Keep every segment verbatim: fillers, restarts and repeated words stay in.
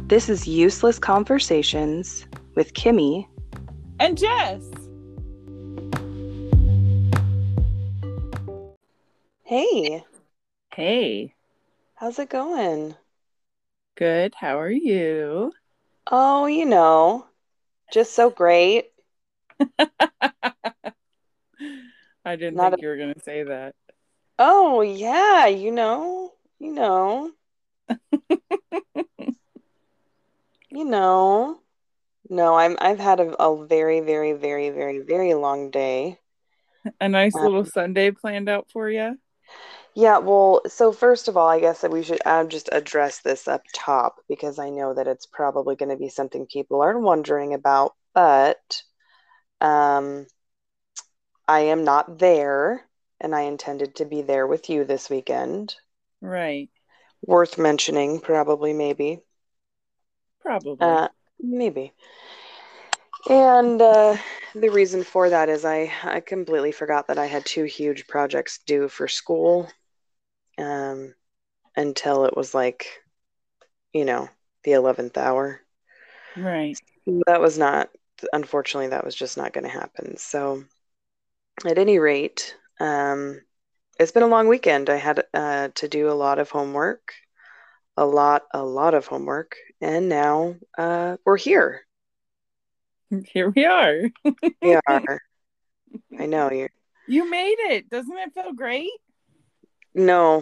This is Useless Conversations with Kimmy and Jess. Hey. Hey. How's it going? Good. How are you? Oh, you know, just so great. I didn't Not think a... you were going to say that. Oh, yeah, you know, you know, you know. No, I'm I've had a, a very, very, very, very, very long day. A nice Um, little Sunday planned out for you? yeah, well, so first of all, I guess that we should uh, just address this up top because I know that it's probably going to be something people are wondering about, but um, I am not there, and I intended to be there with you this weekend. Right. Worth mentioning, probably, maybe. Probably. Uh, maybe. And uh, the reason for that is I, I completely forgot that I had two huge projects due for school um, until it was like, you know, the eleventh hour. Right. That was not, unfortunately, that was just not going to happen. So, at any rate, um, it's been a long weekend. I had uh, to do a lot of homework, a lot, a lot of homework, and now uh, we're here. Here we are. We are. I know you. You made it. Doesn't it feel great? No.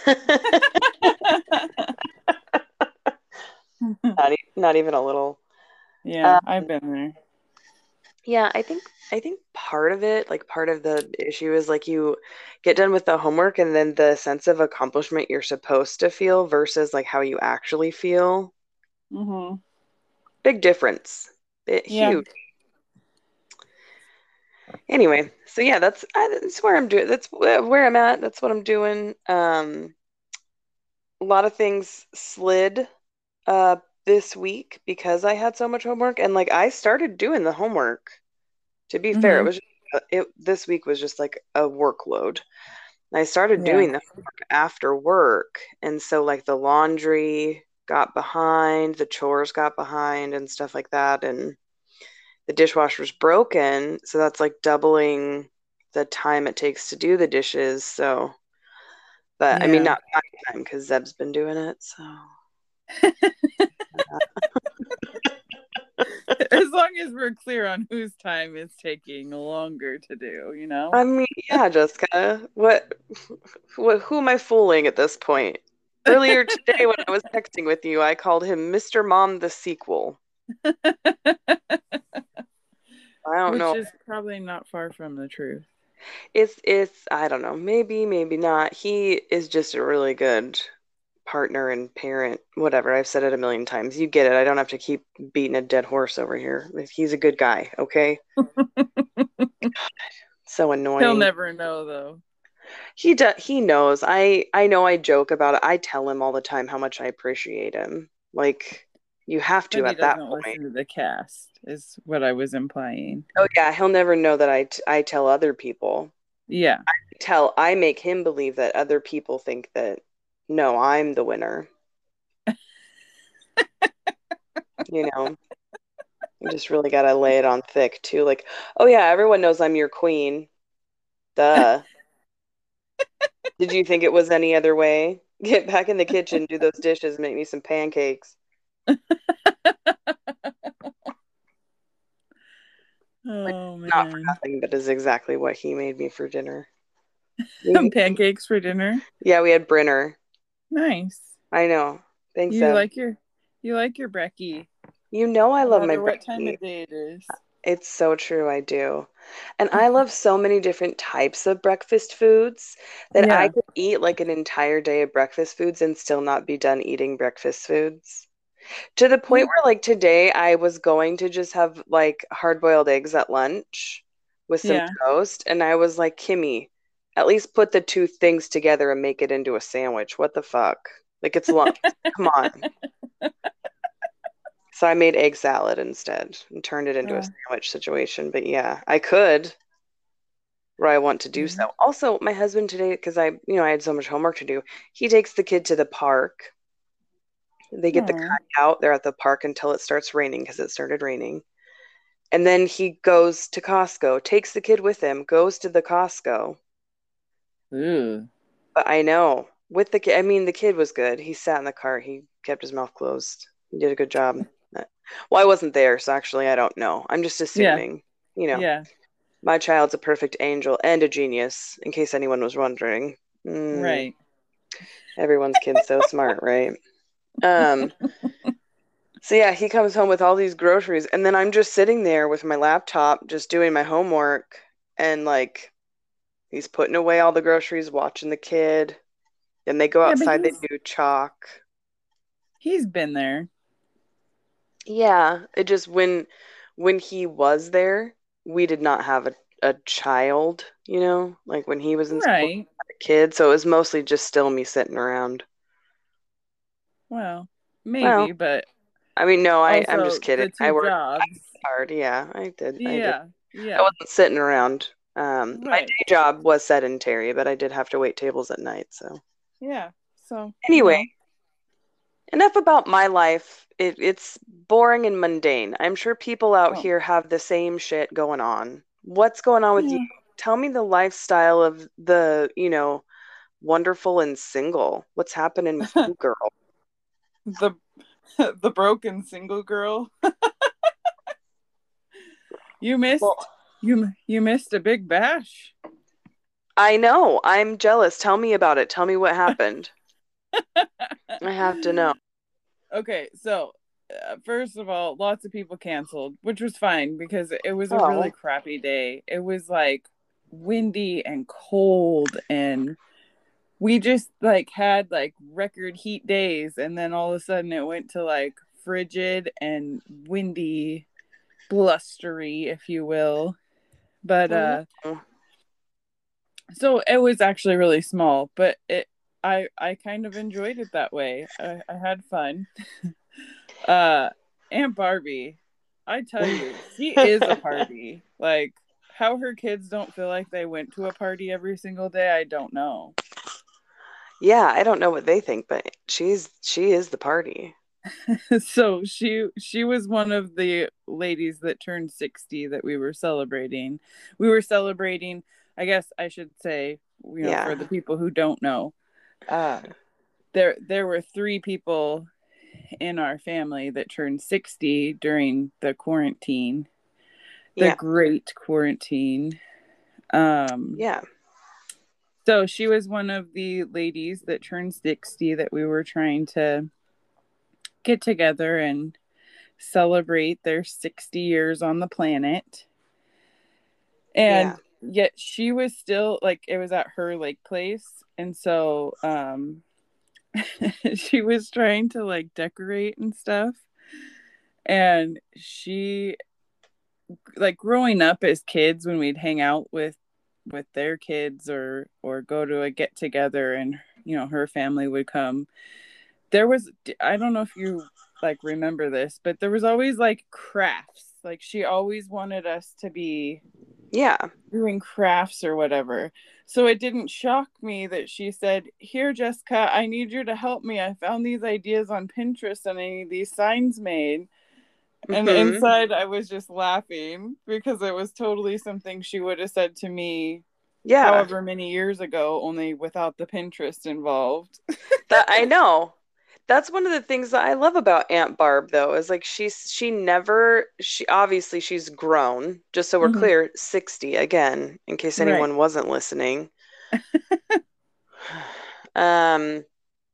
not, e- not even a little. Yeah, Um, I've been there. yeah, I think I think part of it, like part of the issue is like you get done with the homework and then the sense of accomplishment you're supposed to feel versus like how you actually feel. Mm-hmm. Big difference. It, Yeah. huge. Anyway, so yeah, that's I, that's where I'm doing. That's wh- where I'm at. That's what I'm doing. Um, a lot of things slid uh this week because I had so much homework, and like I started doing the homework. To be fair, it Mm-hmm. was just, uh, it this week was just like a workload. And I started Yeah. doing the homework after work, and so like the laundry got behind, the chores got behind, and stuff like that, and the dishwasher's broken, so that's like doubling the time it takes to do the dishes. So, but I mean, Yeah. not my time because Zeb's been doing it. So, As long as we're clear on whose time is taking longer to do, you know? I mean, yeah, Jessica, what, what, who am I fooling at this point? Earlier today, when I was texting with you, I called him Mister Mom the sequel. I don't Which know. is probably not far from the truth. It's, it's, I don't know. Maybe, maybe not. He is just a really good partner and parent, whatever. I've said it a million times. You get it. I don't have to keep beating a dead horse over here. He's a good guy, okay? So He'll annoying. never know, though. He does, he knows. I I know I joke about it. I tell him all the time how much I appreciate him. Like you have But to he at that doesn't point. listen to the cast, is what I was implying. Oh yeah, he'll never know that I t- I tell other people. Yeah. Tell I make him believe that other people think that no, I'm the winner. You know, you just really gotta lay it on thick too. Like, oh yeah, everyone knows I'm your queen. Duh. Did you think it was any other way? Get back in the kitchen, do those dishes, make me some pancakes. Which Oh, not for man. nothing, but is exactly what he made me for dinner. We, Pancakes for dinner? yeah, we had Brinner. Nice. I know. Thanks, You Ev. like your you like your brekkie, You know I no love my matter what time brekkie. of day it is. It's so true, I do. And I love so many different types of breakfast foods that I Yeah. could eat like an entire day of breakfast foods and still not be done eating breakfast foods. To the Yeah. point where like today I was going to just have like hard-boiled eggs at lunch with some Yeah. toast, and I was like, Kimmy, at least put the two things together and make it into a sandwich. What the fuck? Like it's lunch. Come on. So I made egg salad instead and turned it into a Uh, sandwich situation. But yeah, I could where I want to do so. yeah. Also, my husband today, because I, you know, I had so much homework to do, he takes the kid to the park They get the Oh. kayak out. They're at the park until it starts raining because it started raining. And then he goes to Costco, takes the kid with him, goes to the Costco. Ooh. But I know with the kid, I mean, the kid was good. He sat in the car. He kept his mouth closed. He did a good job. Uh, Well, I wasn't there, so actually, I don't know. I'm just Yeah. assuming, you know, Yeah. my child's a perfect angel and a genius, in case anyone was wondering. Mm, Right. everyone's kid's so smart, right? Um, so yeah, he comes home with all these groceries, and then I'm just sitting there with my laptop, just doing my homework, and like he's putting away all the groceries, watching the kid. Then they go Yeah, but outside, they he's do chalk. he's been there. Yeah, it just when when he was there, we did not have a, a child, you know, like when he was in school, Right. a kid, so it was mostly just still me sitting around. Well, Well, maybe, but I mean, no, I I'm just also kidding. the I two worked jobs. hard. Yeah, I did. I did. Yeah. I Yeah. wasn't sitting around. Um, my Right. day job was sedentary, but I did have to wait tables at night. So Yeah. So, you anyway, know. enough about my life. It, it's boring and mundane. I'm sure people out Oh. here have the same shit going on. What's going on with you? Yeah. Tell me the lifestyle of the, you know, wonderful and single. What's happening with you, girl? the the broken single girl. You Well, missed you you missed a big bash. I know. I'm jealous. Tell me about it. Tell me what happened. I have to know. Okay, so uh, first of all, lots of people canceled, which was fine because it was a really Oh, crappy day. It was like windy and cold, and we just like had like record heat days, and then all of a sudden it went to like frigid and windy, blustery, if you will. But oh uh no. so it was actually really small, but it I I kind of enjoyed it that way. I, I had fun. Uh, Aunt Barbie, I tell you, she is a party. Like, how her kids don't feel like they went to a party every single day, I don't know. Yeah, I don't know what they think, but she's she is the party. So she she was one of the ladies that turned sixty that we were celebrating. We were celebrating, I guess I should say, you know, for Yeah. the people who don't know, uh, there there were three people in our family that turned sixty during the quarantine, the Yeah. great quarantine. Um, Yeah. so she was one of the ladies that turned sixty that we were trying to get together and celebrate their sixty years on the planet. Yeah. And yet she was still like, it was at her lake place. And so um, she was trying to like decorate and stuff. And she, like growing up as kids, when we'd hang out with with their kids or or go to a get together, and you know her family would come, there was, I don't know if you like remember this, but there was always like crafts. Like she always wanted us to be Yeah. doing crafts or whatever. So it didn't shock me that she said, "Here, Jessica, I need you to help me. I found these ideas on Pinterest and I need these signs made." And Hmm. inside, I was just laughing because it was totally something she would have said to me Yeah. however many years ago, only without the Pinterest involved. That I know. That's one of the things that I love about Aunt Barb though, is like she's she never she obviously she's grown, just so we're Mm-hmm. clear, sixty again, in case Right. anyone wasn't listening. Um,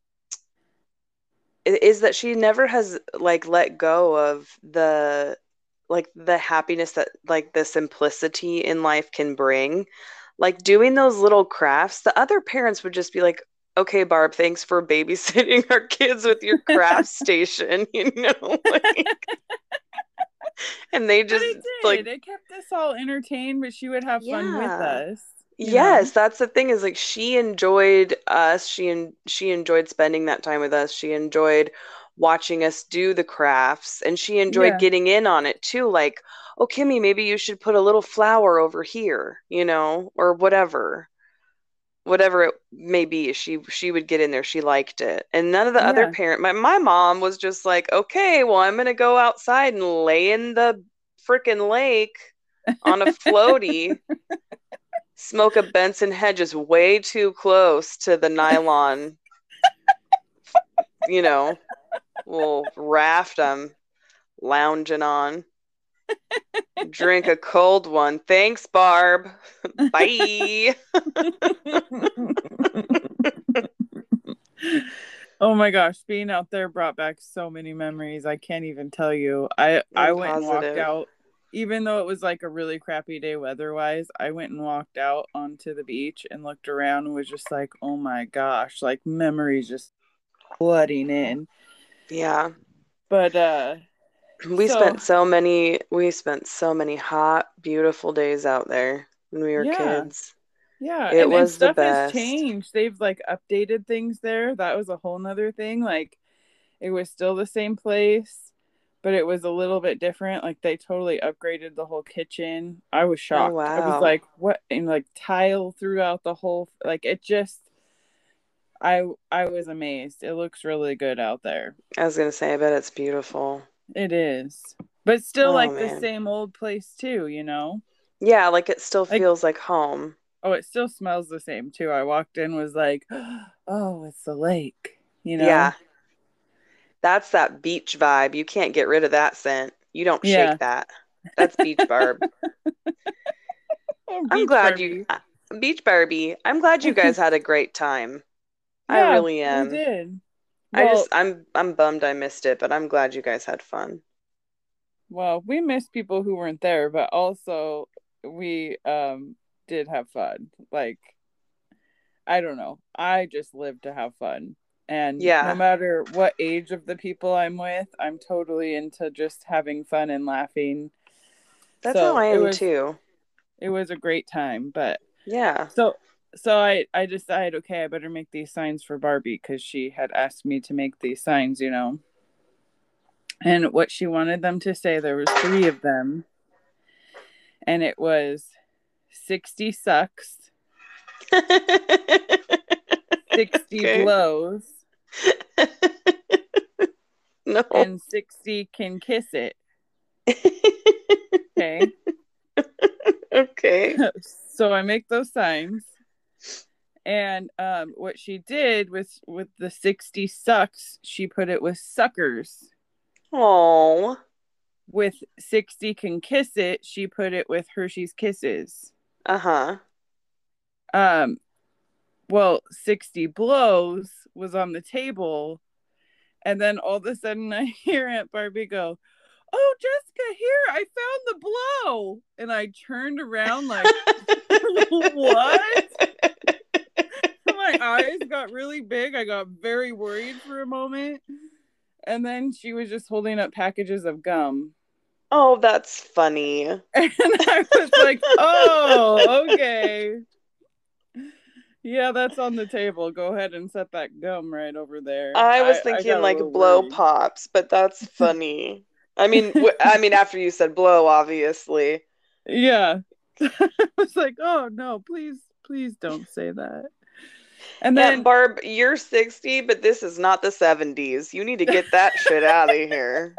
is that she never has like let go of the like the happiness that like the simplicity in life can bring. Like doing those little crafts, the other parents would just be like, "Okay, Barb, thanks for babysitting our kids with your craft station," you know, like, and they But just it like, did. It kept us all entertained, but she would have fun with yeah. us, you know? Yes, that's the thing is like she enjoyed us. She and she enjoyed spending that time with us. She enjoyed watching us do the crafts and she enjoyed Yeah. getting in on it too. Like, oh, Kimmy, maybe you should put a little flower over here, you know, or whatever. whatever it may be, she she would get in there. She liked it. And none of the other Yeah. parent, my, my mom was just like, okay, well, I'm gonna go outside and lay in the freaking lake on a floaty, smoke a Benson Hedges way too close to the nylon, you know, little raft I'm lounging on. Drink a cold one. Thanks, Barb. Bye. Oh my gosh, being out there brought back so many memories. I can't even tell you. I I I'm went and walked positive. out, even though it was like a really crappy day weather-wise. I went and walked out onto the beach and looked around and was just like, "Oh my gosh, like memories just flooding in." Yeah. But uh We so spent so many we spent so many hot, beautiful days out there when we were yeah. kids. Yeah, It and and was the stuff has best. changed. They've like updated things there. That was a whole nother thing. Like it was still the same place, but it was a little bit different. Like they totally upgraded the whole kitchen. I was Oh, shocked. I was wow. like, what? And like tile throughout the whole, like it just, I I was amazed. It looks really good out there. I was gonna say, I bet it's beautiful. It is. But still Oh, like the man. same old place too, you know? Yeah, like it still Like, feels like home. oh, it still smells the same too. I walked in, was like, oh, it's the lake, you know? Yeah, that's that beach vibe. You can't get rid of that scent. You don't Yeah. shake that. That's Beach Barb. Oh, I'm Beach glad you, Barbie. uh, Beach Barbie, I'm glad you guys had a great time. I Yeah, really we am. did. I just, Well, I'm, I'm bummed I missed it, but I'm glad you guys had fun. well, we missed people who weren't there, but also we um did have fun. Like, I don't know. I just live to have fun. And no Yeah, matter what age of the people I'm with, I'm totally into just having fun and laughing. that's how So I it am was too. it was a great time. But Yeah. so so I I decided, okay, I better make these signs for Barbie because she had asked me to make these signs, you know. And what she wanted them to say, there was three of them, and it was sixty sucks, sixty Okay. blows, No. and sixty can kiss it. Okay. Okay. So I make those signs. And um, what she did was with the sixty sucks, she put it with suckers. Oh. With sixty can kiss it, she put it with Hershey's Kisses. Uh-huh. Um, well, sixty blows was on the table. And then all of a sudden I hear Aunt Barbie go, "Oh, Jessica, here, I found the blow." And I turned around like, what? My eyes got really big. I got very worried for a moment. And then she was just holding up packages of gum. Oh, that's funny. And I was like, oh, okay. Yeah, that's on the table. Go ahead and set that gum right over there. I was I, I thinking got a like little blow worried. pops, but that's funny. I mean, w- I mean after you said blow, obviously. Yeah. I was like, oh, no, please, please don't say that. And Aunt then Barb, you're sixty, but this is not the seventies. You need to get that shit out of here.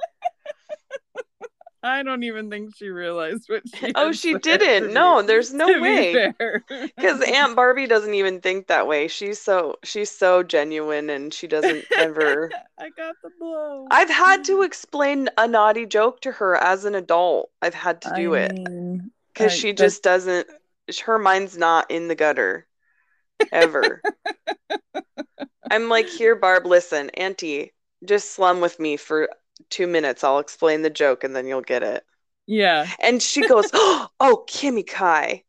I don't even think she realized what she Oh, had she said, to didn't. be No, there's no to be way. fair. Because Aunt Barbie doesn't even think that way. She's so she's so genuine and she doesn't ever. I got the blow. I've had to explain a naughty joke to her as an adult. I've had to I do it mean, because I she that just doesn't. Her mind's not in the gutter ever. I'm like, here, Barb, listen, Auntie, just slum with me for two minutes. I'll explain the joke and then you'll get it. yeah. And she goes, oh, Kimmy Kai.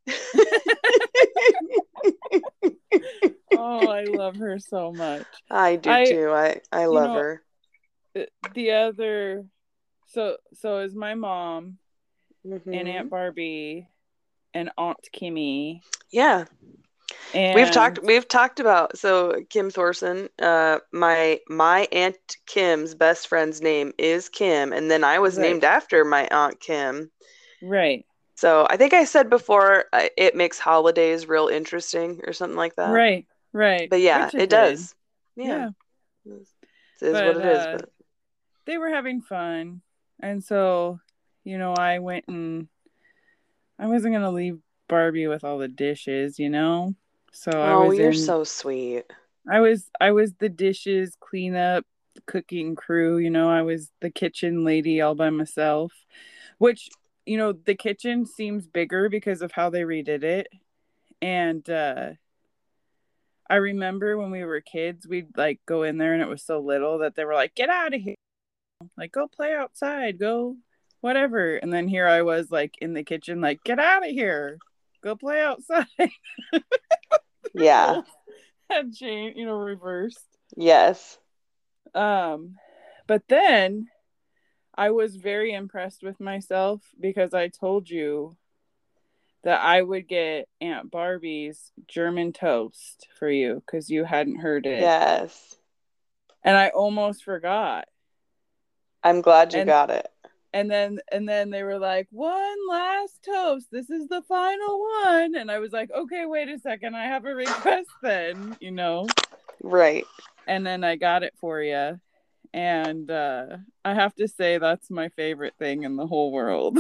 Oh, I love her so much. I do I too. I, I you love know her. the other so so is my mom and Hmm. Aunt Barbie and Aunt Kimmy Yeah. We've talked and we've talked about so Kim Thorson, uh my my Aunt Kim's best friend's name is Kim, and then I was right, named after my Aunt Kim. right. So I think I said before, uh, it makes holidays real interesting or something like that. Right, right. But yeah, Which it it did. does. Yeah, Yeah. it is what But it is. uh But they were having fun. And so, you know, I went and I wasn't gonna leave Barbie with all the dishes, you know? So I oh, was you're in so sweet. I was I was the dishes cleanup cooking crew, you know, I was the kitchen lady all by myself, which, you know, the kitchen seems bigger because of how they redid it. And uh I remember when we were kids, we'd like go in there and it was so little that they were like, get out of here. Like, go play outside, go whatever. And then here I was like in the kitchen, like, get out of here. Go play outside. Yeah. Role had changed, you know, reversed. Yes. Um, but then I was very impressed with myself because I told you that I would get Aunt Barbie's German toast for you because you hadn't heard it. Yes. And I almost forgot. I'm glad you And got it. and then and then they were like, one last toast. This is the final one. And I was like, okay, wait a second. I have a request then, you know. Right. And then I got it for you. And uh, I have to say that's my favorite thing in the whole world.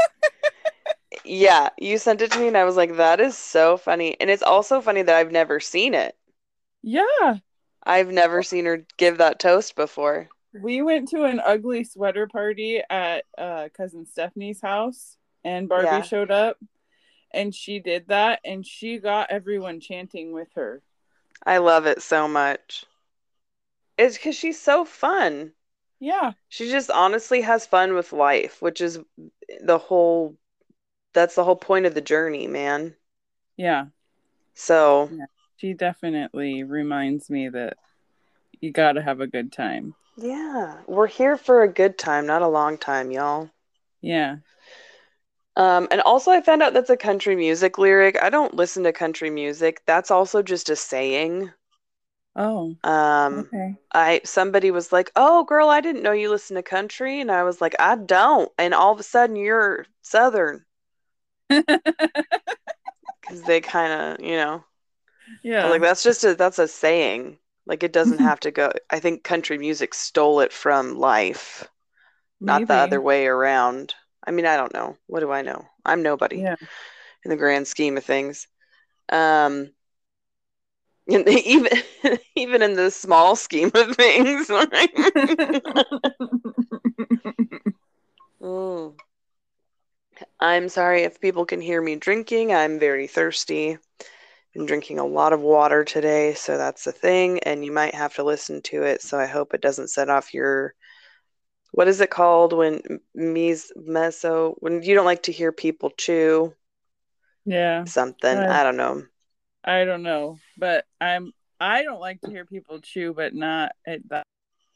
Yeah, you sent it to me and I was like, that is so funny. And it's also funny that I've never seen it. Yeah. I've never seen her give that toast before. We went to an ugly sweater party at uh, cousin Stephanie's house, and Barbie Yeah, showed up, and she did that, and she got everyone chanting with her. I love it so much. It's because she's so fun. Yeah. She just honestly has fun with life, which is the whole, that's the whole point of the journey, man. Yeah. So, Yeah. She definitely reminds me that you got to have a good time. yeah, we're here for a good time, not a long time, y'all. Yeah. Um, and also I found out that's a country music lyric. I don't listen to country music. That's also just a saying. Oh, Um, okay. I somebody was like, "Oh, girl, I didn't know you listen to country," and I was like, "I don't." And all of a sudden, you're Southern because they kind of, you know, I was like, Yeah. "That's just a that's a saying. Like it doesn't have to go." I think country music stole it from life, not the other Maybe. way around. I mean, I don't know. What do I know? I'm nobody Yeah. in the grand scheme of things. Um, even even in the small scheme of things. Mm. I'm sorry if people can hear me drinking. I'm very thirsty. Been drinking a lot of water today, so that's the thing, and you might have to listen to it. So I hope it doesn't set off your, what is it called when mes meso when you don't like to hear people chew Yeah. something. I I don't know. I don't know, but I'm I don't like to hear people chew, but not at that.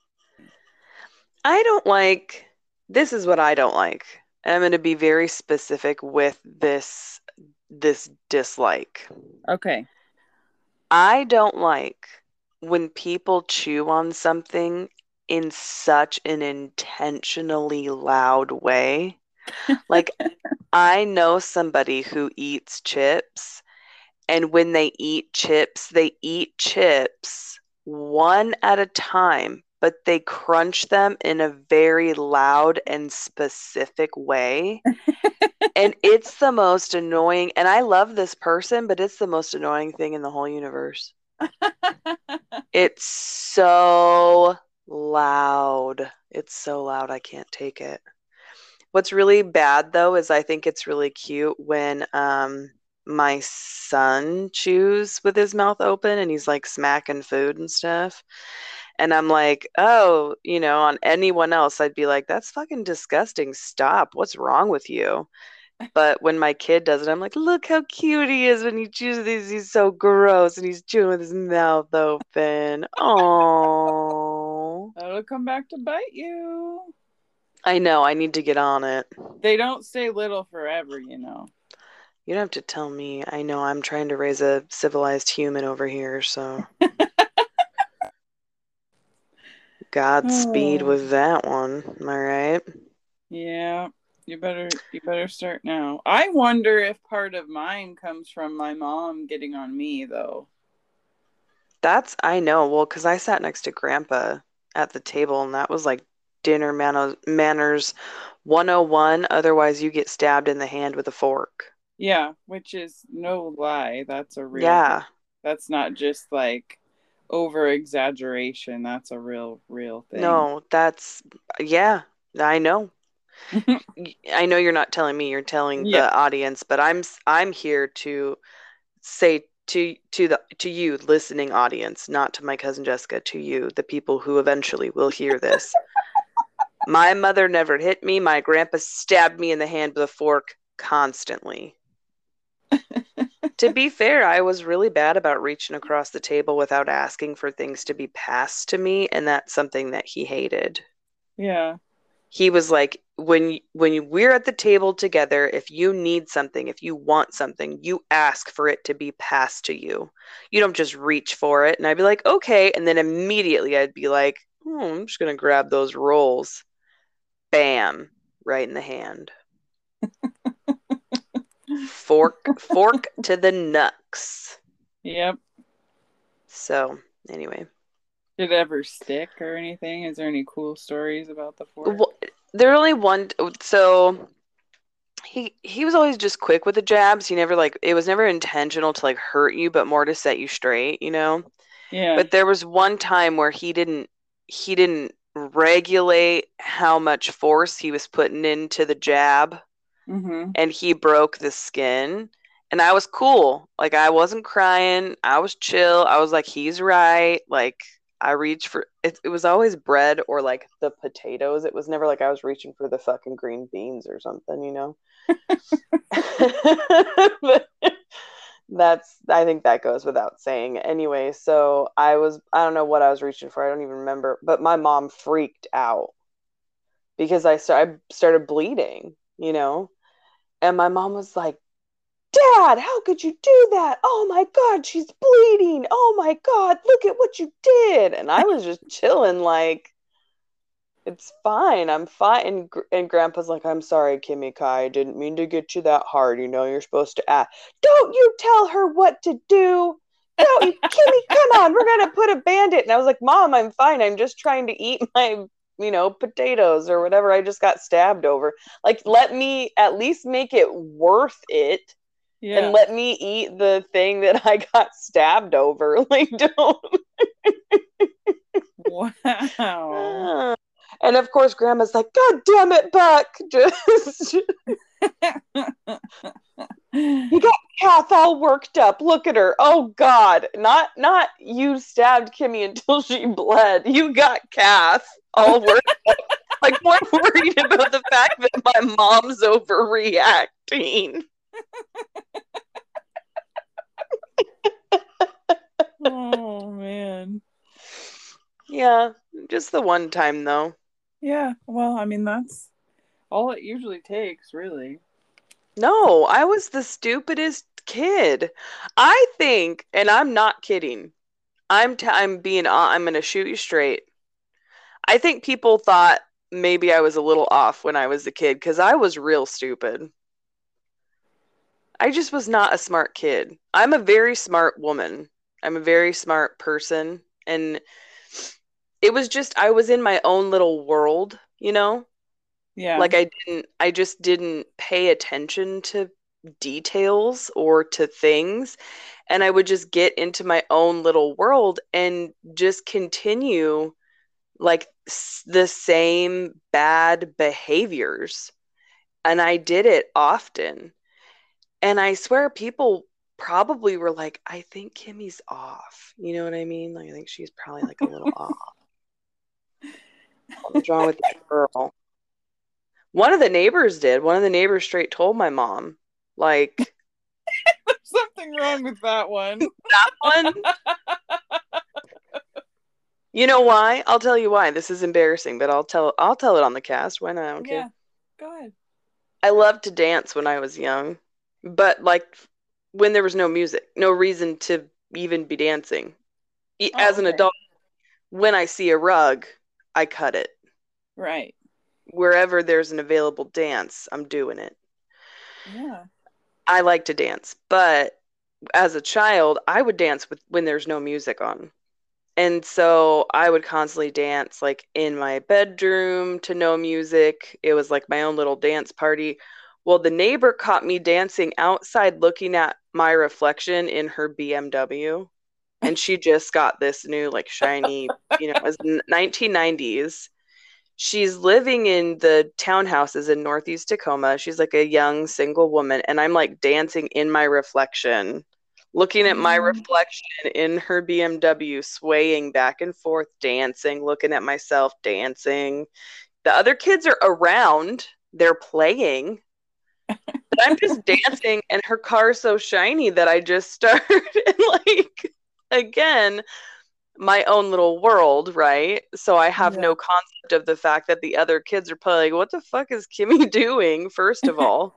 I don't like, this is what I don't like. And I'm going to be very specific with this this dislike. Okay. I don't like when people chew on something in such an intentionally loud way. Like, I know somebody who eats chips, and when they eat chips, they eat chips one at a time, but they crunch them in a very loud and specific way. And it's the most annoying, and I love this person, but it's the most annoying thing in the whole universe. It's so loud. It's so loud. I can't take it. What's really bad though is I think it's really cute when um my son chews with his mouth open and he's like smacking food and stuff. And I'm like, oh, you know, on anyone else, I'd be like, that's fucking disgusting. Stop. What's wrong with you? But when my kid does it, I'm like, look how cute he is when he chews these. He's so gross and he's chewing with his mouth open. Oh, That'll come back to bite you. I know. I need to get on it. They don't stay little forever, you know. You don't have to tell me. I know I'm trying to raise a civilized human over here, so Godspeed Oh, with that one. Am I right? yeah. You better you better start now. I wonder if part of mine comes from my mom getting on me though. That's, I know. Well, because I sat next to Grandpa at the table, and that was like dinner manners, manners one oh one. Otherwise, you get stabbed in the hand with a fork. Yeah, which is no lie. That's a real thing. Yeah. That's not just like over exaggeration. That's a real real thing. No, that's, yeah, I know. I know you're not telling me, you're telling Yeah. the audience, but I'm I'm here to say to to the to you listening audience, not to my cousin Jessica, to you, the people who eventually will hear this. My mother never hit me. My grandpa stabbed me in the hand with a fork constantly. To be fair, I was really bad about reaching across the table without asking for things to be passed to me, and that's something that he hated. Yeah. He was like, when when we're at the table together, if you need something, if you want something, you ask for it to be passed to you. You don't just reach for it. And I'd be like, okay. And then immediately I'd be like, oh, I'm just gonna grab those rolls. Bam, right in the hand. Fork, fork to the knucks. Yep. So anyway, Did it ever stick or anything? Is there any cool stories about the fork? well, there only one. So he he was always just quick with the jabs. He never like it was never intentional to like hurt you, but more to set you straight, you know. Yeah. But there was one time where he didn't he didn't regulate how much force he was putting into the jab, Mm-hmm. and he broke the skin. And I was cool. Like I wasn't crying. I was chill. I was like, he's right. Like I reached for it, it was always bread or like the potatoes. It was never like I was reaching for the fucking green beans or something, you know? But that's, I think that goes without saying. Anyway, so I was, I don't know what I was reaching for. I don't even remember. But my mom freaked out because I, start, I started bleeding, you know? And my mom was like, Dad, how could you do that? Oh my God, she's bleeding. Oh my God, look at what you did. And I was just chilling, like, it's fine. I'm fine. And, and Grandpa's like, I'm sorry, Kimmy Kai. I didn't mean to get you that hard. You know, you're supposed to ask. Don't you tell her what to do. Don't you, Kimmy, come on. We're going to put a bandit. And I was like, Mom, I'm fine. I'm just trying to eat my, you know, potatoes or whatever I just got stabbed over. Like, let me at least make it worth it. Yeah. And let me eat the thing that I got stabbed over. Like, don't. Wow. And of course, Grandma's like, God damn it, Buck. Just. You got Kath all worked up. Look at her. Oh God. Not not you stabbed Kimmy until she bled. You got Kath all worked up. Like more worried about the fact that my mom's overreacting. Oh man. Yeah, just the one time though. Yeah, well, I mean that's all it usually takes, really. No, I was the stupidest kid. I think, and I'm not kidding. I'm t- I'm being I'm going to shoot you straight. I think people thought maybe I was a little off when I was a kid cuz I was real stupid. I just was not a smart kid. I'm a very smart woman. I'm a very smart person, and it was just I was in my own little world, you know? Yeah. Like I didn't I just didn't pay attention to details or to things, and I would just get into my own little world and just continue like s- the same bad behaviors. And I did it often. And I swear people probably were like, I think Kimmy's off. You know what I mean? Like I think she's probably like a little off. What's wrong with this girl? One of the neighbors did. One of the neighbors straight told my mom, like, There's something wrong with that one. that one. You know why? I'll tell you why. This is embarrassing, but I'll tell I'll tell it on the cast. Why not? I don't care. Yeah. Go ahead. I loved to dance when I was young, but like when there was no music, no reason to even be dancing. Oh, As an okay. adult, when I see a rug, I cut it. Right. wherever there's an available dance, I'm doing it. Yeah. I like to dance, but as a child, I would dance with when there's no music on. And so I would constantly dance like in my bedroom to no music. It was like my own little dance party. Well, the neighbor caught me dancing outside looking at my reflection in her B M W. And she just got this new, like, shiny, you know, it was nineteen nineties. She's living in the townhouses in Northeast Tacoma. She's like a young single woman, and I'm like dancing in my reflection, looking at my Um, reflection in her B M W, swaying back and forth, dancing, looking at myself, dancing. The other kids are around, they're playing, but I'm just dancing, and her car is so shiny that I just start and like again my own little world, right? So I have yeah. no concept of the fact that the other kids are probably like, what the fuck is Kimmy doing, first of all?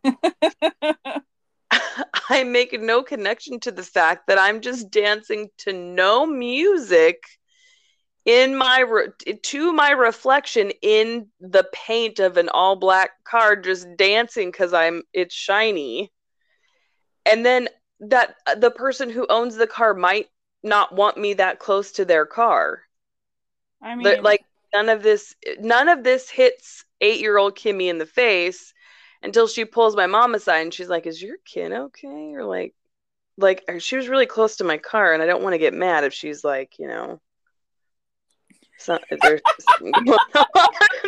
I make no connection to the fact that I'm just dancing to no music in my re- to my reflection in the paint of an all black car, just dancing because I'm it's shiny. And then that the person who owns the car might not want me that close to their car. I That mean, like none of this none of this hits eight-year-old Kimmy in the face until she pulls my mom aside and she's like, "Is your kid okay?" Or like like she was really close to my car and I don't want to get mad if she's like, you know, so, if there's something going on.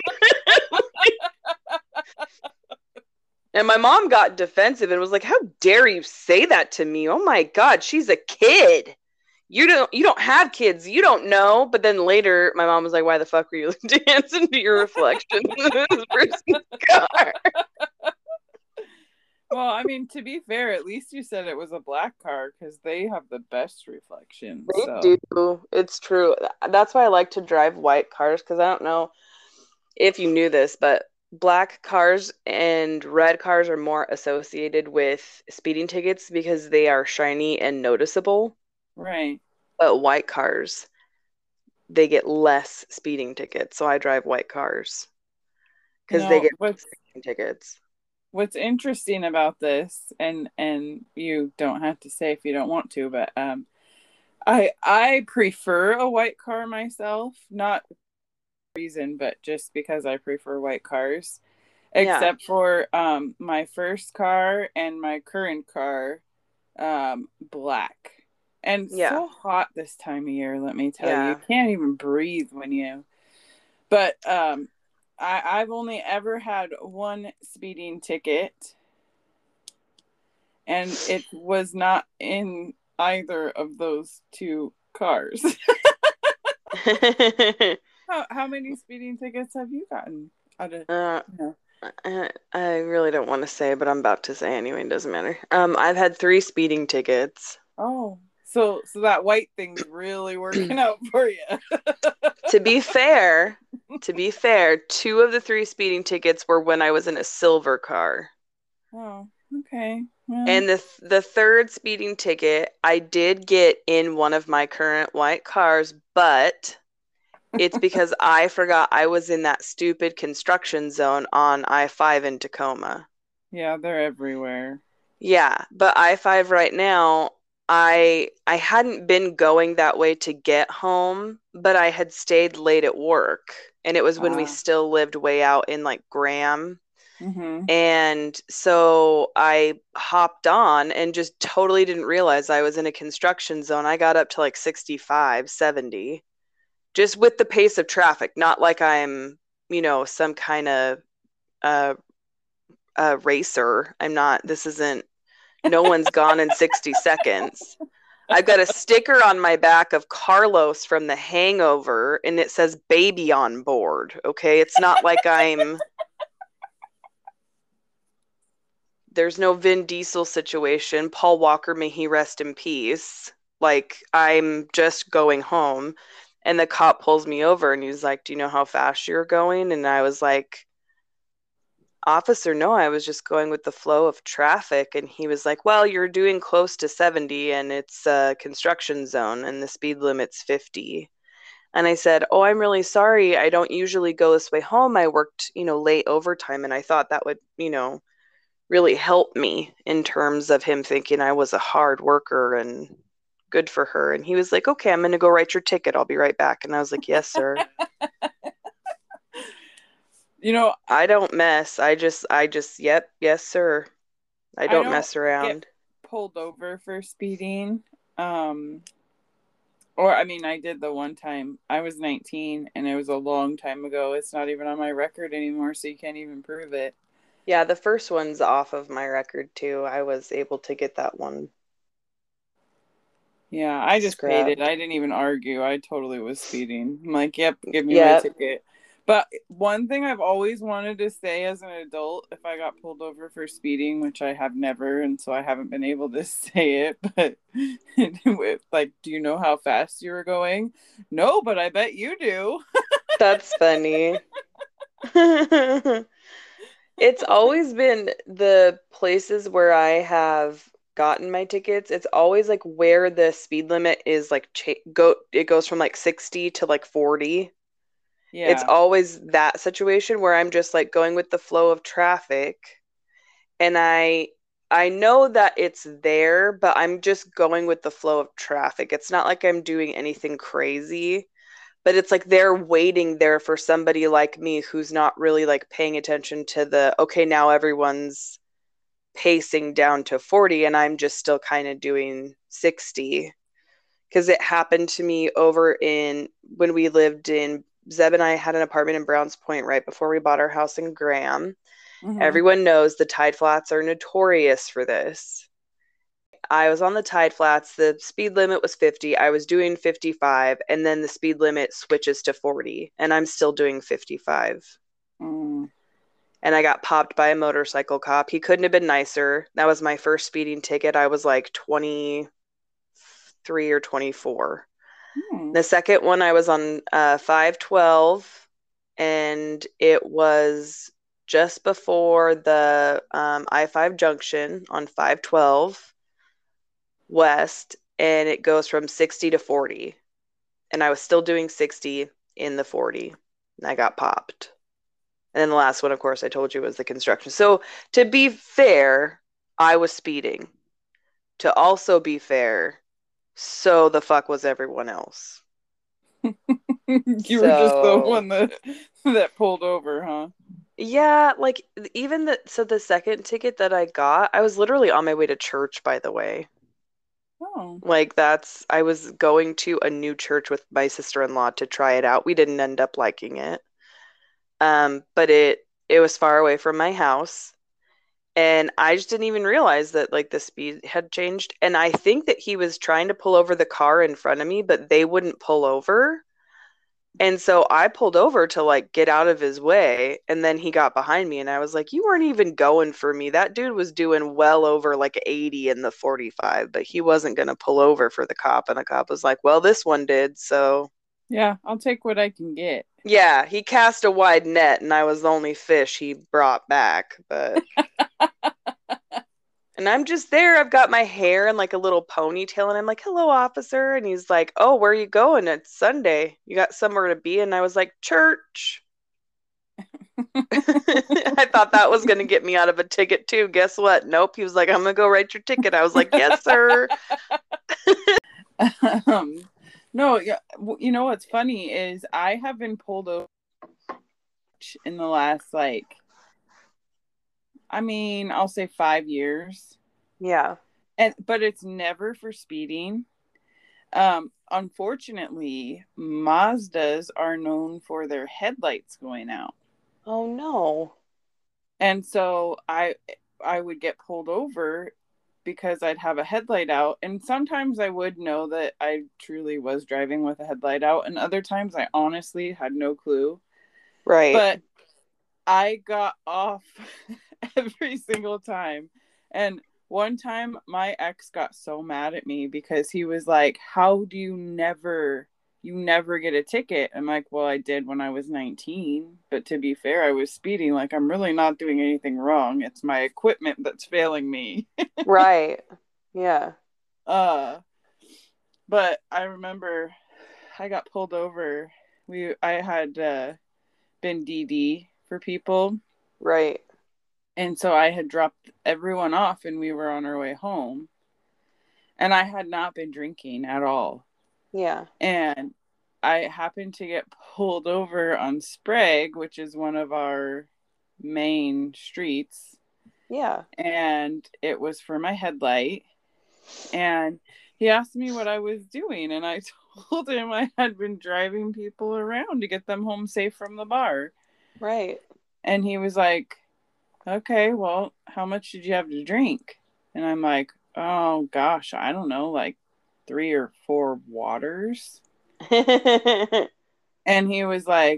And my mom got defensive and was like, "How dare you say that to me? Oh my God, she's a kid. You don't you don't have kids. You don't know." But then later my mom was like, "Why the fuck were you dancing to your reflection in this person's car?" well, I mean, to be fair, at least you said it was a black car because they have the best reflection. They So, do. It's true. That's why I like to drive white cars because I don't know if you knew this, but black cars and red cars are more associated with speeding tickets because they are shiny and noticeable. right. But white cars, they get less speeding tickets. So I drive white cars You because they know, get what's speeding tickets. what's interesting about this, and and you don't have to say if you don't want to, but um, I I prefer a white car myself, not reason, but just because I prefer white cars. Yeah, Except for um my first car and my current car, um, black. And yeah, so hot this time of year, let me tell you. You yeah. can't even breathe when you but um I, I've only ever had one speeding ticket, and it was not in either of those two cars. how, how many speeding tickets have you gotten out of, uh, you know? I, I really don't want to say, but I'm about to say anyway. It doesn't matter. Um, I've had three speeding tickets. Oh, so so that white thing's really working out for you. To be fair, to be fair, two of the three speeding tickets were when I was in a silver car. Oh, okay. Well, And the the third speeding ticket I did get in one of my current white cars, but it's because I forgot I was in that stupid construction zone on I five in Tacoma. yeah, they're everywhere. Yeah, but I five right now, I I hadn't been going that way to get home, but I had stayed late at work, and it was when we Ah, still lived way out in like Graham. mm-hmm. And so I hopped on and just totally didn't realize I was in a construction zone. I got up to like sixty-five, seventy, just with the pace of traffic, not like I'm, you know, some kind of uh, uh, racer. I'm not, this isn't, no one's gone in sixty seconds. I've got a sticker on my back of Carlos from The Hangover, and it says baby on board. Okay. It's not like I'm, there's no Vin Diesel situation. Paul Walker, may he rest in peace. Like, I'm just going home. And the cop pulls me over and he's like, "Do you know how fast you're going?" And I was like, "Officer, no, I was just going with the flow of traffic." And he was like, "Well, you're doing close to seventy and it's a construction zone and the speed limit's fifty." And I said, "Oh, I'm really sorry. I don't usually go this way home. I worked, you know, late overtime, and I thought that would, you know, really help me in terms of him thinking I was a hard worker and good for her." And he was like, "Okay, I'm going to go write your ticket. I'll be right back." And I was like, "Yes, sir." You know, I don't mess. I just, I just, yep, yes, sir. I I don't don't mess get around. pulled over for speeding. Um, or I mean, I did the one time. I was nineteen and it was a long time ago. It's not even on my record anymore, so you can't even prove it. Yeah, the first one's off of my record too. I was able to get that one Yeah, I just paid it. scrubbed. I didn't even argue. I totally was speeding. I'm like, yep, give me my Yep. ticket. But one thing I've always wanted to say as an adult, if I got pulled over for speeding, which I have never, and so I haven't been able to say it, but like, do you know how fast you were going? No, but I bet you do. That's funny. It's always been the places where I have gotten my tickets. It's always like where the speed limit is like cha go it goes from like sixty to like forty. It's Yeah. always that situation where I'm just like going with the flow of traffic, and I I know that it's there, but I'm just going with the flow of traffic. It's not like I'm doing anything crazy, but it's like they're waiting there for somebody like me who's not really like paying attention to the, okay, now everyone's pacing down to forty and I'm just still kind of doing sixty. Because it happened to me over in when we lived in Zeb and I had an apartment in Browns Point right before we bought our house in Graham. Mm-hmm. Everyone knows the Tide Flats are notorious for this. I was on the Tide Flats. The speed limit was fifty. I was doing fifty-five, and then the speed limit switches to forty, and I'm still doing fifty-five. Mm. And I got popped by a motorcycle cop. He couldn't have been nicer. That was my first speeding ticket. I was like twenty-three or twenty-four. Mm. The second one, I was on uh, five twelve, and it was just before the um, I five junction on five twelve west, and it goes from sixty to forty. And I was still doing sixty in the forty, and I got popped. And then the last one, of course, I told you was the construction. So to be fair, I was speeding. To also be fair, so the fuck was everyone else. You were just the So one that that pulled over, huh? yeah, like even the so the second ticket that I got, I was literally on my way to church, by the way. Oh. Like that's I was going to a new church with my sister-in-law to try it out. We didn't end up liking it. Um, but it it was far away from my house. And I just didn't even realize that like the speed had changed. And I think that he was trying to pull over the car in front of me, but they wouldn't pull over. And so I pulled over to like get out of his way. And then he got behind me and I was like, "You weren't even going for me." That dude was doing well over like eighty in the forty-five, but he wasn't going to pull over for the cop. And the cop was like, "Well, this one did." So Yeah, I'll take what I can get. yeah, he cast a wide net and I was the only fish he brought back. But and I'm just there. I've got my hair in like a little ponytail, and I'm like, "Hello, officer." And he's like, "Oh, where are you going? It's Sunday. You got somewhere to be?" And I was like, "Church." I thought that was going to get me out of a ticket too. Guess what? Nope. He was like, "I'm going to go write your ticket." I was like, "Yes, sir." um, no, yeah, you know what's funny is I have been pulled over in the last like, I mean, I'll say five years, Yeah. and but it's never for speeding. Um, unfortunately, Mazdas are known for their headlights going out. Oh no. And so I I would get pulled over because I'd have a headlight out, and sometimes I would know that I truly was driving with a headlight out, and other times I honestly had no clue. Right. But I got off every single time. And one time my ex got so mad at me because he was like, "How do you never you never get a ticket?" I'm like, "Well, I did when I was nineteen, but to be fair, I was speeding. Like, I'm really not doing anything wrong. It's my equipment that's failing me." Right. Yeah. uh but I remember I got pulled over. We I had uh, been D D for people. Right. And so I had dropped everyone off and we were on our way home. And I had not been drinking at all. Yeah. And I happened to get pulled over on Sprague, which is one of our main streets. Yeah. And it was for my headlight. And he asked me what I was doing. And I told him I had been driving people around to get them home safe from the bar. Right. And he was like, okay, well, how much did you have to drink? And I'm like, oh gosh, I don't know, like three or four waters. And he was like,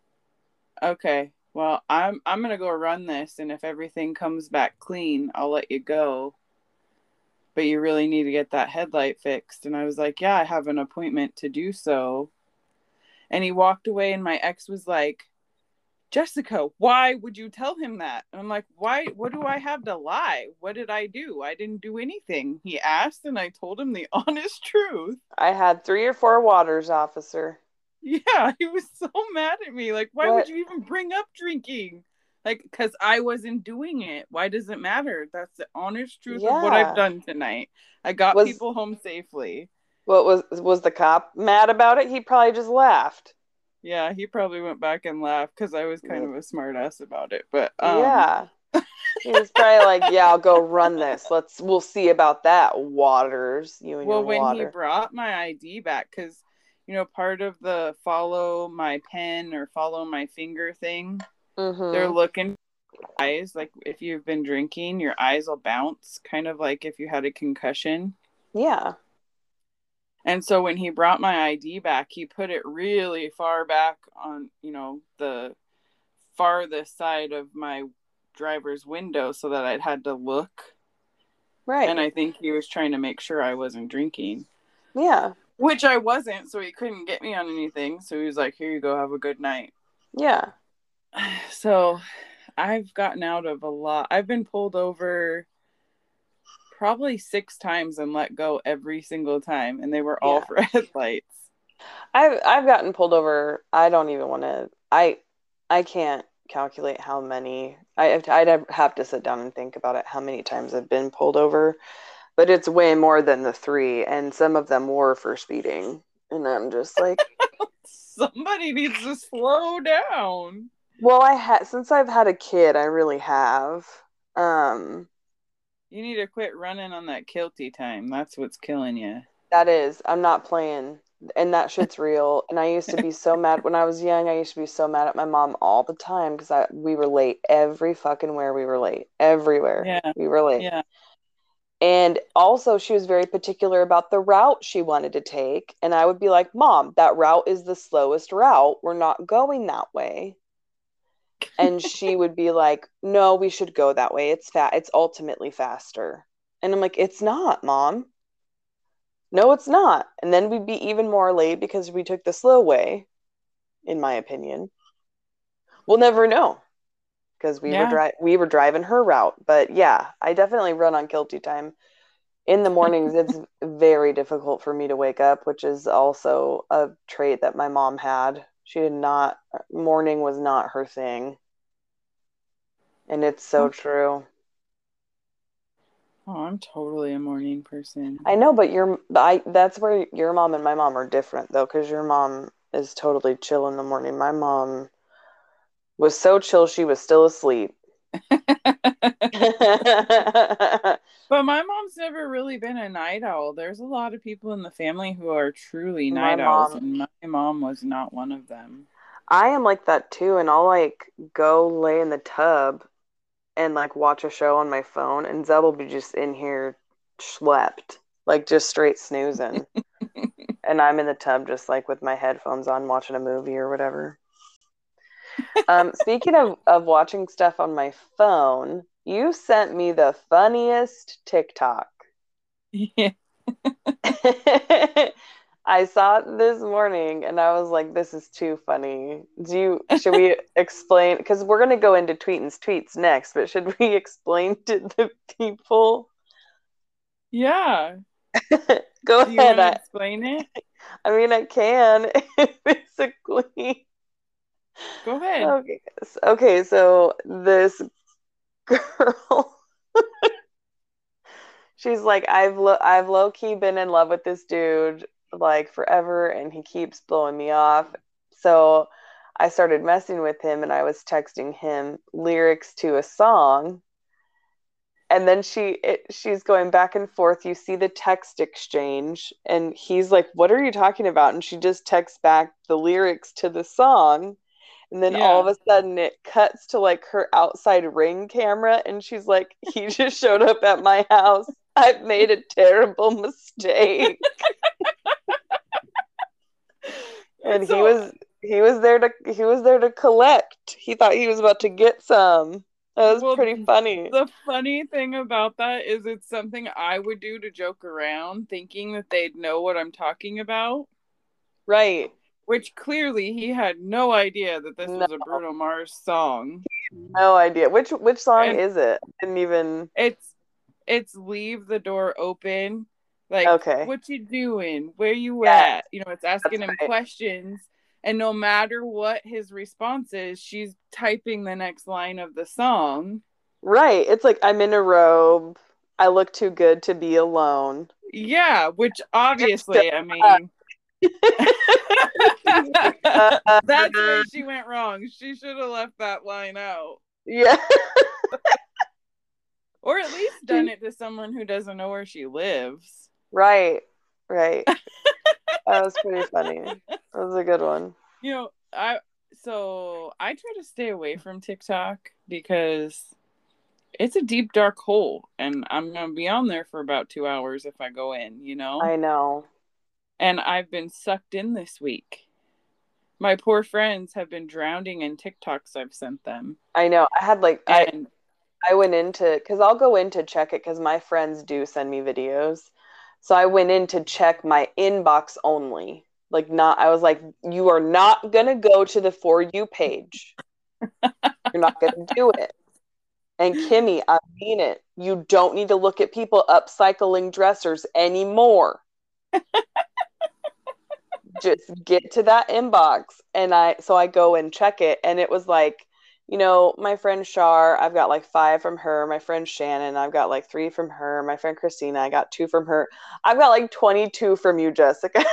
okay, well, I'm I'm gonna go run this, and if everything comes back clean, I'll let you go. But you really need to get that headlight fixed. And I was like, yeah, I have an appointment to do so. And he walked away, and my ex was like, Jessica, why would you tell him that? And I'm like, why? What do I have to lie? What did I do? I didn't do anything. He asked, and I told him the honest truth. I had three or four waters, officer. Yeah, he was so mad at me. Like, why What? would you even bring up drinking? Like, because I wasn't doing it. Why does it matter? That's the honest truth Yeah. of what I've done tonight. I got was, people home safely. What was was the cop mad about it? He probably just laughed. Yeah, he probably went back and laughed because I was kind of a smart ass about it. But um, yeah, he was probably like, "Yeah, I'll go run this. Let's we'll see about that, Waters. You and well, your when water." he brought my I D back, because you know, part of the follow my pen or follow my finger thing, mm-hmm. they're looking for eyes. Like if you've been drinking, your eyes will bounce, kind of like if you had a concussion. Yeah. And so when he brought my I D back, he put it really far back on, you know, the farthest side of my driver's window so that I'd had to look. Right. And I think he was trying to make sure I wasn't drinking. Yeah. Which I wasn't, so he couldn't get me on anything. So he was like, here you go, have a good night. Yeah. So I've gotten out of a lot. I've been pulled over probably six times and let go every single time. And they were all yeah. for headlights. I've, I've gotten pulled over. I don't even want to, I, I can't calculate how many. I, I'd have to sit down and think about it, how many times I've been pulled over. But it's way more than the three, and some of them were for speeding. And I'm just like, somebody needs to slow down. Well, I had since I've had a kid, I really have. Um, you need to quit running on that guilty time. That's what's killing you. That is. I'm not playing, and that shit's real. And I used to be so mad when I was young. I used to be so mad at my mom all the time because I we were late every fucking where we were late everywhere. Yeah, we were late. Yeah. And also, she was very particular about the route she wanted to take. And I would be like, Mom, that route is the slowest route. We're not going that way. And she would be like, no, we should go that way. It's fat. It's ultimately faster. And I'm like, it's not, Mom. No, it's not. And then we'd be even more late because we took the slow way, in my opinion. We'll never know. Because we yeah. were dri- we were driving her route. But yeah, I definitely run on guilty time. In the mornings, it's very difficult for me to wake up, which is also a trait that my mom had. She did not, morning was not her thing. And it's so oh. true. Oh, I'm totally a morning person. I know, but your I that's where your mom and my mom are different, though, because your mom is totally chill in the morning. My mom was so chill she was still asleep. But my mom's never really been a night owl. There's a lot of people in the family who are truly night my owls, mom, and my mom was not one of them. I am like that too, and I'll like go lay in the tub and like watch a show on my phone, and Zeb will be just in here slept, like just straight snoozing. And I'm in the tub just like with my headphones on watching a movie or whatever. Um, speaking of, of watching stuff on my phone, you sent me the funniest TikTok. Yeah. I saw it this morning and I was like, this is too funny. Do you should we explain, because we're gonna go into Tweetin's tweets next, but should we explain to the people? Yeah. Go Do ahead. You I, explain it? I mean, I can basically. Go ahead. Okay. Okay, so this girl, she's like, I've lo- I've low key been in love with this dude like forever, and he keeps blowing me off. So I started messing with him, and I was texting him lyrics to a song, and then she it, she's going back and forth. You see the text exchange, and he's like, "What are you talking about?" And she just texts back the lyrics to the song. And then all of Yeah. a sudden it cuts to like her outside ring camera, and she's like, he just showed up at my house. I've made a terrible mistake. And he So, was he was there to he was there to collect. He thought he was about to get some. That was well, pretty funny. the funny thing about that is it's something I would do to joke around, thinking that they'd know what I'm talking about, Right. which clearly he had no idea that this No, was a Bruno Mars song. no idea. Which which song And is it? I didn't even it's it's leave the door open. Like, Okay. what you doing? Where you Yes, at? You know, it's that's asking him right. questions. And no matter what his response is, she's typing the next line of the song. Right. It's like I'm in a robe. I look too good to be alone. Yeah, which You're still obviously, I up. mean, Uh, that's where she went wrong. She should have left that line out. yeah. Or at least done it to someone who doesn't know where she lives. Right. Right. That was pretty funny. That was a good one. You know, I so I try to stay away from TikTok because it's a deep dark hole and I'm gonna be on there for about two hours if I go in, you know? I know. And I've been sucked in this week. My poor friends have been drowning in TikToks I've sent them. I know. I had like I And I went into because I'll go in to check it because my friends do send me videos. So I went in to check my inbox only. Like not I was like, you are not gonna go to the For You page. You're not gonna do it. And Kimmy, I mean it. You don't need to look at people upcycling dressers anymore. Just get to that inbox. And I, so I go and check it. And it was like, you know, my friend Shar, I've got like five from her. My friend Shannon, I've got like three from her. My friend Christina, I got two from her. I've got like twenty-two from you, Jessica.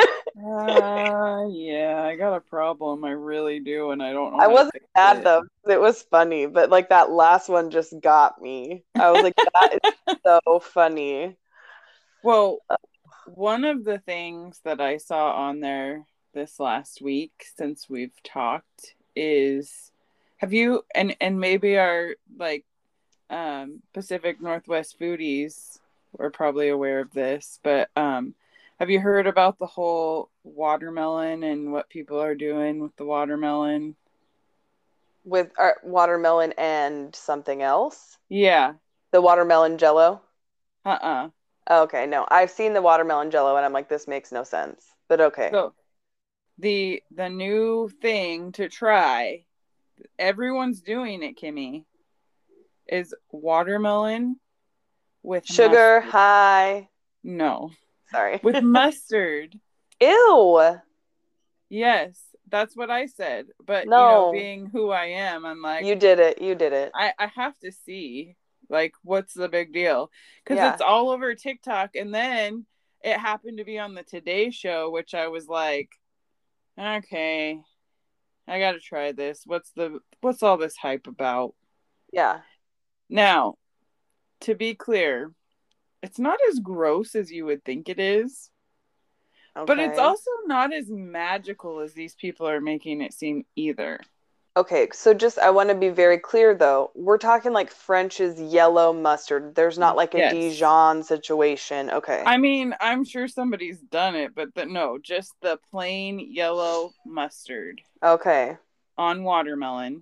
uh yeah, I got a problem. I really do, and I don't know I how to wasn't fix mad it. though. It was funny, but like that last one just got me. I was like, that is so funny. Well, one of the things that I saw on there this last week since we've talked is have you and and maybe our like um Pacific Northwest foodies are probably aware of this, but um have you heard about the whole watermelon and what people are doing with the watermelon? With our watermelon and something else. Yeah. The watermelon jello. Uh-uh. Oh, okay, no, I've seen the watermelon jello and I'm like, this makes no sense. But okay. So the the new thing to try, everyone's doing it, Kimmy, is watermelon with Sugar mustard. high. No, Sorry. with mustard. Ew. Yes, that's what I said. But you know, No. being who I am, I'm like, You did it. You did it. I I have to see like what's the big deal because it's Yeah. all over TikTok, and then it happened to be on the Today Show, which I was like, okay, I got to try this. What's the what's all this hype about? Yeah. Now, to be clear, it's not as gross as you would think it is. But it's Okay. also not as magical as these people are making it seem either. Okay. So just, I want to be very clear though. We're talking like French's yellow mustard. There's not like a Yes. Dijon situation. Okay. I mean, I'm sure somebody's done it, but the, no, just the plain yellow mustard Okay. on watermelon.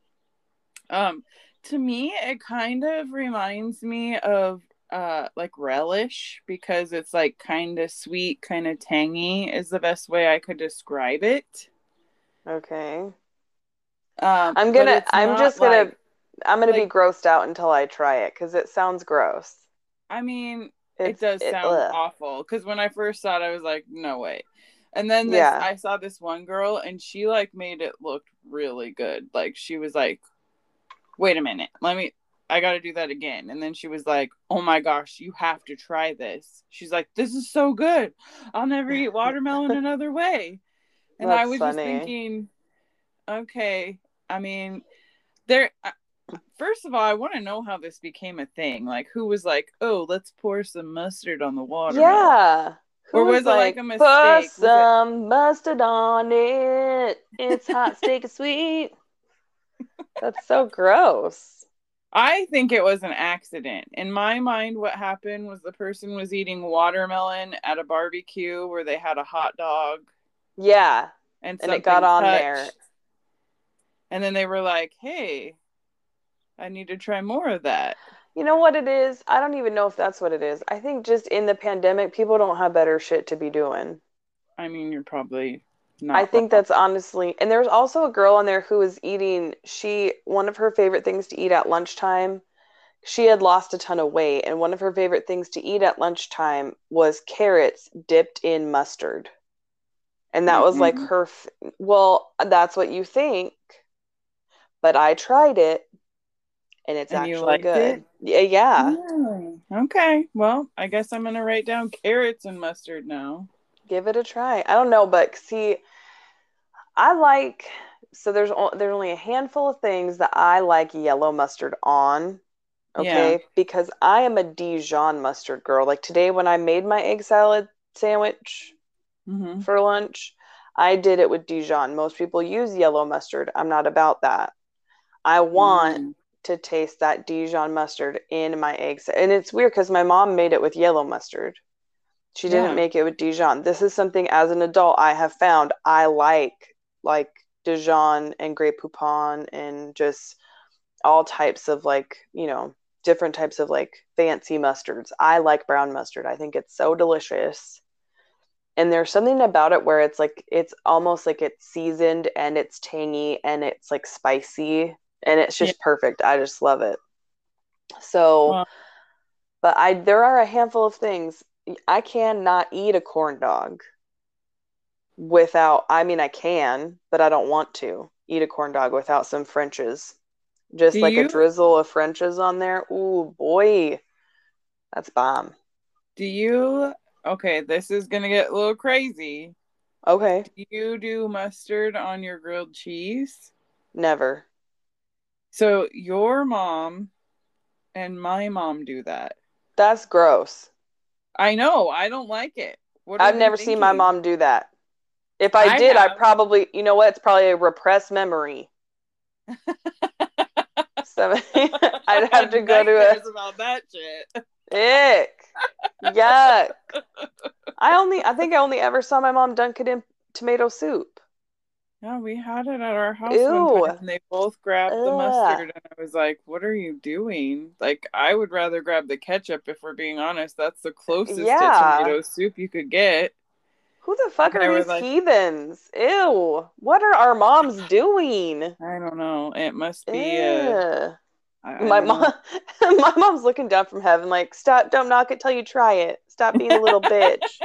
Um, to me, it kind of reminds me of uh like relish because it's like kind of sweet, kind of tangy is the best way I could describe it. Okay. Um, I'm but gonna, it's I'm not just gonna, like I'm gonna be like grossed out until I try it because it sounds gross. I mean, it It's does it, sound ugh. awful. Because when I first saw it, I was like, no way. And then this, Yeah. I saw this one girl, and she like made it look really good. Like she was like, wait a minute, let me. I got to do that again. And then she was like, oh my gosh, you have to try this. She's like, this is so good. I'll never eat watermelon another way. And I That's was just funny. thinking, okay, I mean, there. First of all, I want to know how this became a thing. Like, who was like, "Oh, let's pour some mustard on the watermelon," Yeah. Who or was was it like like, a put mistake? Was it? some mustard on it. It's hot, sticky, sweet. That's so gross. I think it was an accident. In my mind, what happened was the person was eating watermelon at a barbecue where they had a hot dog Yeah. and And it got something on there. touched, and then they were like, "Hey, I need to try more of that." You know what it is? I don't even know if that's what it is. I think just in the pandemic, people don't have better shit to be doing. I mean, you're probably I not think wrong. that's honestly, and there's also a girl on there who was eating, she, one of her favorite things to eat at lunchtime, she had lost a ton of weight, and one of her favorite things to eat at lunchtime was carrots dipped in mustard. And that was like Mm-mm. her, f- well, that's what you think, but I tried it and it's And you actually liked it? good. Yeah, yeah. Really? Okay. Well, I guess I'm gonna write down carrots and mustard now. Give it a try. I don't know, but see, I like, so there's o- there's only a handful of things that I like yellow mustard on, Yeah. okay? Because I am a Dijon mustard girl. Like today when I made my egg salad sandwich Mm-hmm. for lunch, I did it with Dijon. Most people use yellow mustard. I'm not about that. I want Mm. to taste that Dijon mustard in my eggs. And it's weird because my mom made it with yellow mustard. She didn't Yeah. make it with Dijon. This is something as an adult I have found I like, like Dijon and Grey Poupon and just all types of like, you know, different types of like fancy mustards. I like brown mustard. I think it's so delicious. And there's something about it where it's like it's almost like it's seasoned and it's tangy and it's like spicy and it's Yeah. just perfect. I just love it. So, Well, but I there are a handful of things I cannot eat a corn dog without, I mean, I can, but I don't want to eat a corn dog without some French's. do Just like a you drizzle of French's on there. Ooh, boy, that's bomb. do you okay, this is gonna get a little crazy. Okay, Do you do mustard on your grilled cheese? never. So your mom and my mom do that. That's gross. I know, I don't like it. What are I've they never seen my thinking? mom do that. If I I did, I have. probably, you know what? It's probably a repressed memory. So I'd have to go to Nightmares about that shit. a ick. Yuck. I only, I think I only ever saw my mom dunk it in tomato soup. Yeah, we had it at our house one time Ew. and they both grabbed the Ugh. mustard and I was like, "What are you doing?" Like, I would rather grab the ketchup if we're being honest. That's the closest to Yeah. tomato soup you could get. Who the And fuck are they were these like, heathens? Ew. What are our moms doing? "I don't know. It must be uh Ew. I, I My don't mom, know." my mom's looking down from heaven, like, stop, don't knock it till you try it. Stop being a little bitch.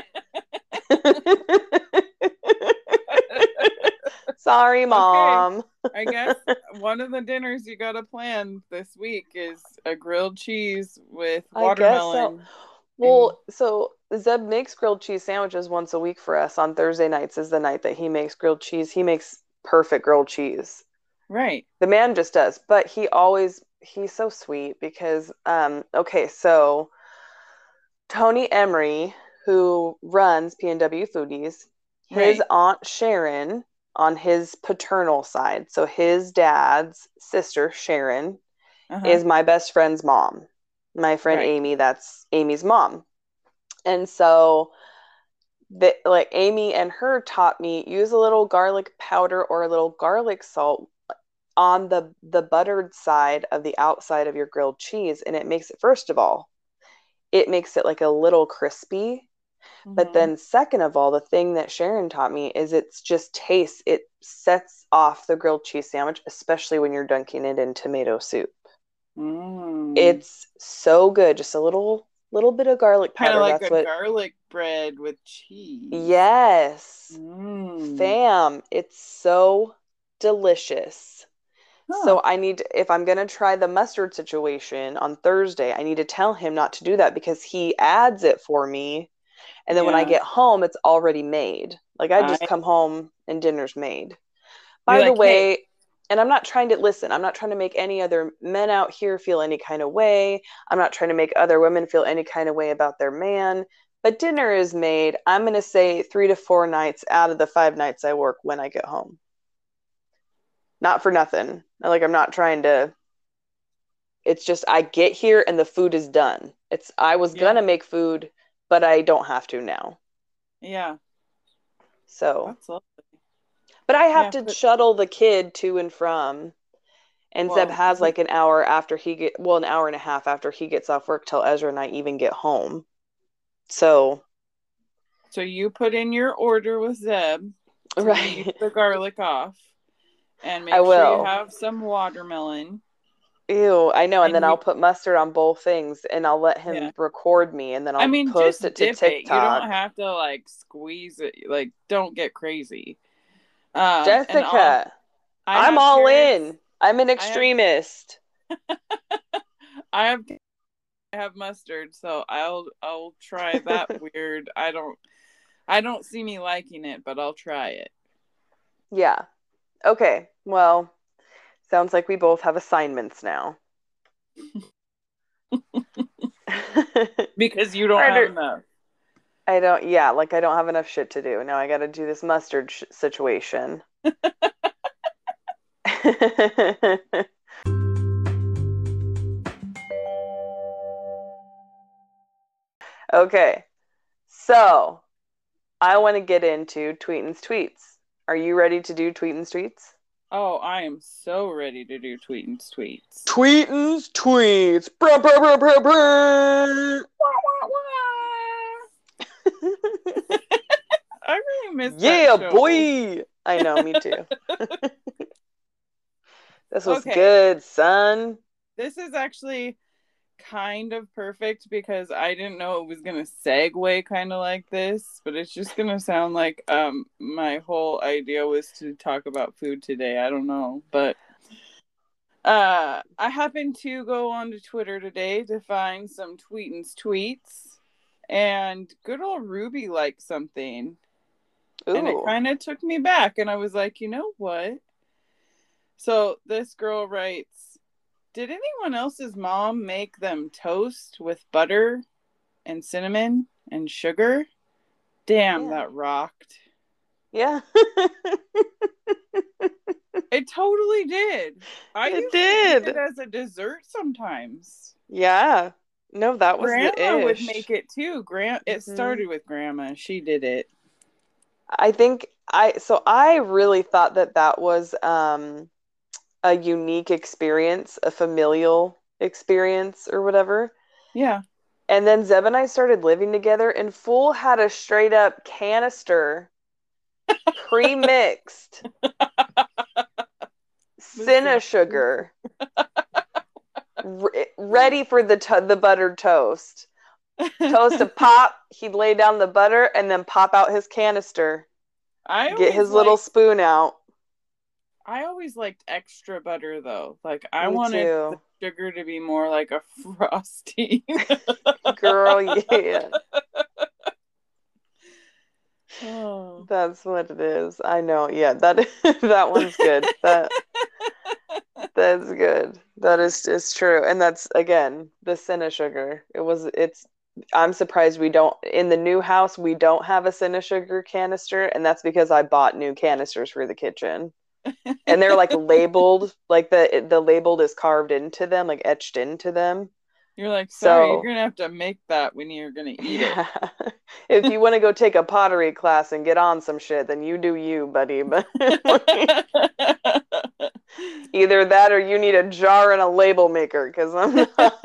Sorry, Okay. mom. I guess one of the dinners you gotta plan this week is a grilled cheese with I guess so. watermelon and Well, so Zeb makes grilled cheese sandwiches once a week for us. On Thursday nights is the night that he makes grilled cheese. He makes perfect grilled cheese. right. The man just does, but he always he's so sweet because um okay, so Tony Emery, who runs P and W Foodies, his Right. aunt Sharon on his paternal side, so his dad's sister Sharon Uh-huh. is my best friend's mom. My friend Right. Amy, that's Amy's mom. And so the, like Amy and her taught me use a little garlic powder or a little garlic salt on the the buttered side of the outside of your grilled cheese and it makes it first of all it makes it like a little crispy, but Mm-hmm. then second of all the thing that Sharon taught me is it's just taste, it sets off the grilled cheese sandwich, especially when you're dunking it in tomato soup. Mm. It's so good, just a little Little bit of garlic Kind of powder. like That's a what. garlic bread with cheese. Yes. Mm. Fam, it's so delicious. Huh. So I need to, if I'm going to try the mustard situation on Thursday, I need to tell him not to do that because he adds it for me. And then when I Yeah. get home, it's already made. Like I just I come home and dinner's made. You're By the like, hey, way, and I'm not trying to listen, I'm not trying to make any other men out here feel any kind of way. I'm not trying to make other women feel any kind of way about their man. But dinner is made, I'm going to say three to four nights out of the five nights I work when I get home. Not for nothing. Like, I'm not trying to, it's just I get here and the food is done. It's, I was going yeah, to make food, but I don't have to now. yeah, So, that's lovely. but I have Yeah, to but shuttle the kid to and from. And Zeb well, has he, like an hour after he get well, an hour and a half after he gets off work till Ezra and I even get home. So, so you put in your order with Zeb to leave right. the garlic off and I make sure you will. have some watermelon. Ew, I know. And And then you, I'll put mustard on both things and I'll let yeah. him record me and then I I'll mean, post just it to dip it. You don't TikTok. have to like squeeze it. Like, don't get crazy. Um, and all Jessica, I I'm have all carrots. in. I'm an I have, extremist. I have, I have mustard. So I'll, I'll try that weird. I don't, I don't see me liking it, but I'll try it. Yeah. Okay. Well, sounds like we both have assignments now. Because you don't have Right. enough. I don't, yeah, like I don't have enough shit to do. Now I got to do this mustard sh- situation. Okay, so I want to get into Tweetin's tweets. Are you ready to do Tweetin's tweets? Oh, I am so ready to do Tweetin's tweets. Tweetin's tweets. Bruh, bruh, bruh, bruh, bruh. I really missed that Yeah, show. boy. I know, me too. This was Okay, good, son. this is actually kind of perfect because I didn't know it was gonna segue kind of like this, but it's just gonna sound like um my whole idea was to talk about food today. I don't know, but uh I happened to go on to Twitter today to find some Tweetin's tweets, and good old Ruby liked something, and it Ooh, kind of took me back, and I was like, you know what? So this girl writes, did anyone else's mom make them toast with butter and cinnamon and sugar? Damn, yeah. that rocked. Yeah. It totally did. I It used to eat it did. as a dessert sometimes. Yeah. No, that was the Grandma would ish. make it too. Grand it Hmm. started with grandma. She did it. I think I so I really thought that that was um a unique experience, a familial experience or whatever. Yeah. And then Zeb and I started living together and Fool had a straight up canister pre-mixed Cinna Listen. sugar re- ready for the to- the buttered toast. Toast to pop, he'd lay down the butter and then pop out his canister, I get always his little liked spoon out. I always liked extra butter though. Like I Me wanted the too. sugar to be more like a frosty. Girl, yeah. Oh. That's what it is. I know. Yeah, that that one's good. That that's good. That is is true. And that's again the Cinna sugar. It was it's I'm surprised we don't in the new house we don't have a Cinna sugar canister, and that's because I bought new canisters for the kitchen. And they're like labeled, like the the labeled is carved into them, like etched into them. You're like, sorry, you're So gonna have to make that when you're gonna eat it. yeah. If you want to go take a pottery class and get on some shit, then you do you, buddy. But either that or you need a jar and a label maker because I'm not.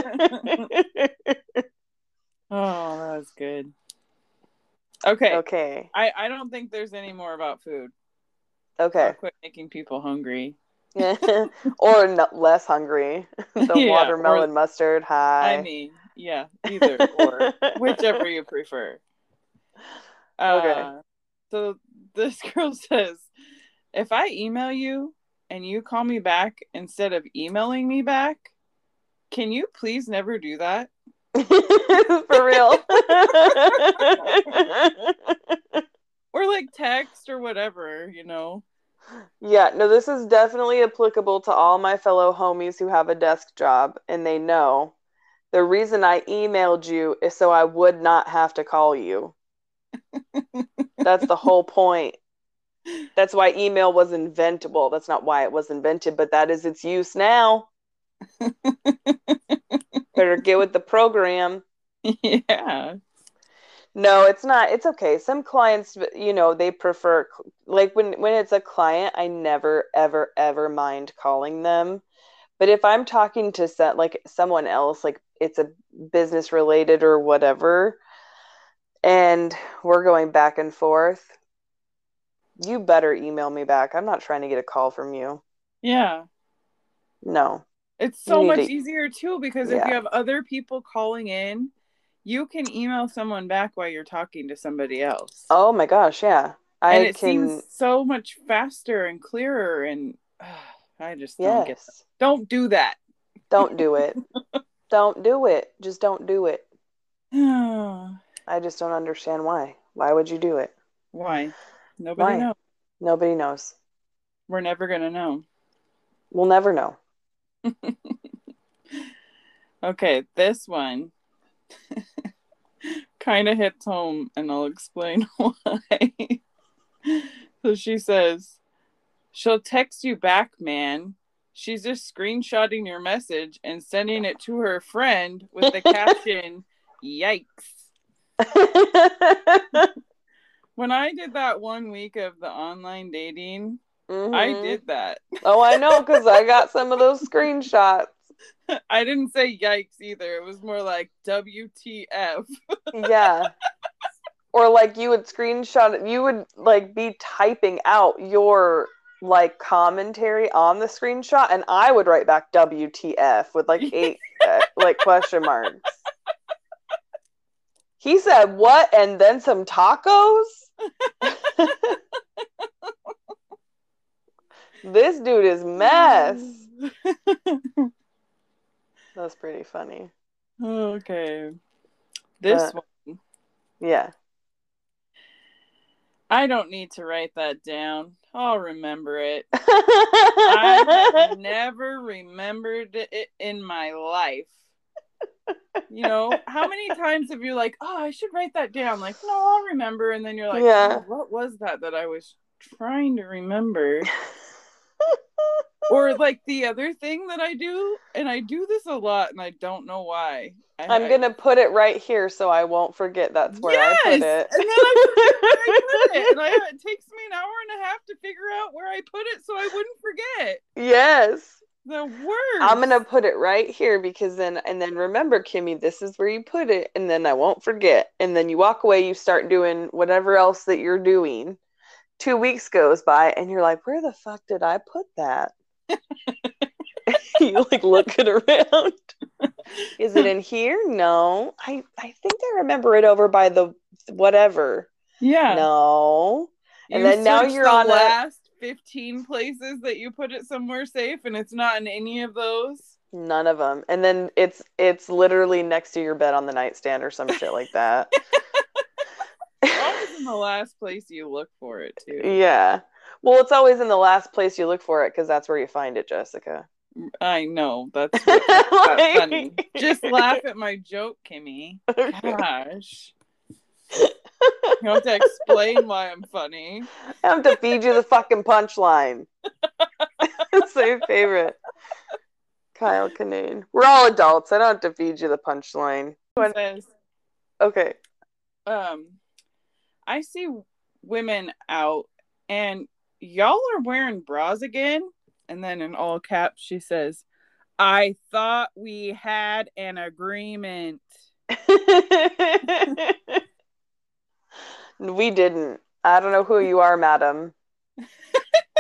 Oh, that was good. Okay. Okay. I, I don't think there's any more about food. So I'll Okay. quit making people hungry. Or no, less hungry. The Yeah, or watermelon mustard I high. mean, Yeah, either or, whichever you prefer. Okay. Uh, so this girl says, if I email you and you call me back instead of emailing me back, can you please never do that? For real. Or like text or whatever, you know? Yeah, no, this is definitely applicable to all my fellow homies who have a desk job and they know the reason I emailed you is so I would not have to call you. That's the whole point. That's why email was inventable. That's not why it was invented, but that is its use now. Better get with the program. Yeah. No, it's not. It's okay. Some clients, you know, they prefer like when when it's a client, I never ever ever mind calling them. But if I'm talking to set like someone else, like it's a business related or whatever, and we're going back and forth, you better email me back. I'm not trying to get a call from you. Yeah. No. It's You so need much to, easier too because if you yeah. have other people calling in, you can email someone back while you're talking to somebody else. Oh my gosh, yeah. And I it can, seems so much faster and clearer and uh, I just don't get that. yes. Don't do that. Don't do it. Don't do it. Just don't do it. I just don't understand why. Why would you do it? Why? Nobody Why? knows. Nobody knows. We're never going to know. We'll never know. Okay, this one kind of hits home, and I'll explain why. So she says, she'll text you back, man. She's just screenshotting your message and sending it to her friend with the caption, yikes. When I did that one week of the online dating, mm-hmm. I did that. Oh, I know, because I got some of those screenshots. I didn't say yikes either. It was more like W T F. Yeah. Or like you would screenshot, you would like be typing out your like commentary on the screenshot, and I would write back W T F with like eight uh, like question marks. He said what, and then some tacos? This dude is mess. That's pretty funny. Okay. This but, one. Yeah. I don't need to write that down. I'll remember it. I have never remembered it in my life. You know, how many times have you like, oh, I should write that down? Like, no, I'll remember. And then you're like, yeah. Oh, what was that that I was trying to remember? Or like the other thing that I do, and I do this a lot, and I don't know why. I, I'm going to put it right here so I won't forget that's where yes! I put it. And then I forget where I put it. And I, it takes me an hour and a half to figure out where I put it so I wouldn't forget. Yes. The worst. I'm going to put it right here because then, and then remember, Kimmy, this is where you put it, and then I won't forget. And then you walk away, you start doing whatever else that you're doing. Two weeks goes by, and you're like, where the fuck did I put that? You like looking around. Is it in here? No. I, I think I remember it over by the whatever. Yeah. No. And you then now you're the on last a... fifteen places that you put it somewhere safe, and it's not in any of those. None of them. And then it's it's literally next to your bed on the nightstand or some shit like that. It's always in the last place you look for it too. Yeah. Well, it's always in the last place you look for it because that's where you find it, Jessica. I know. That's, what, that's funny. Just laugh at my joke, Kimmy. Okay. Gosh. You have to explain why I'm funny. I have to feed you the fucking punchline. It's my favorite. Kyle Kinane. We're all adults. I don't have to feed you the punchline. It says, okay. Um, I see women out and y'all are wearing bras again? And then in all caps, she says, I thought we had an agreement. We didn't. I don't know who you are, madam.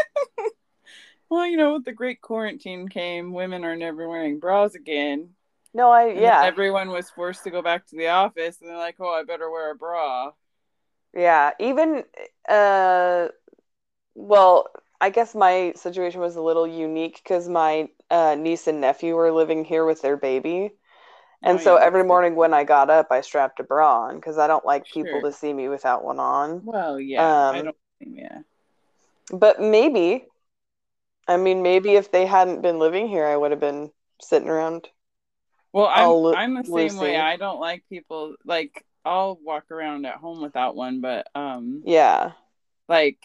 Well, you know, with the great quarantine came, women are never wearing bras again. No, I, And then yeah. everyone was forced to go back to the office, and they're like, "Oh, I better wear a bra." Yeah. Even, uh, well, I guess my situation was a little unique because my uh, niece and nephew were living here with their baby. Oh And so yeah, every that's morning different. when I got up, I strapped a bra on because I don't like people Sure. to see me without one on. Well, yeah, I Um, don't. Yeah. but maybe, I mean, maybe if they hadn't been living here, I would have been sitting around Well, I'm all lo I'm the same way. loosey. I don't like people like I'll walk around at home without one, but um Yeah. like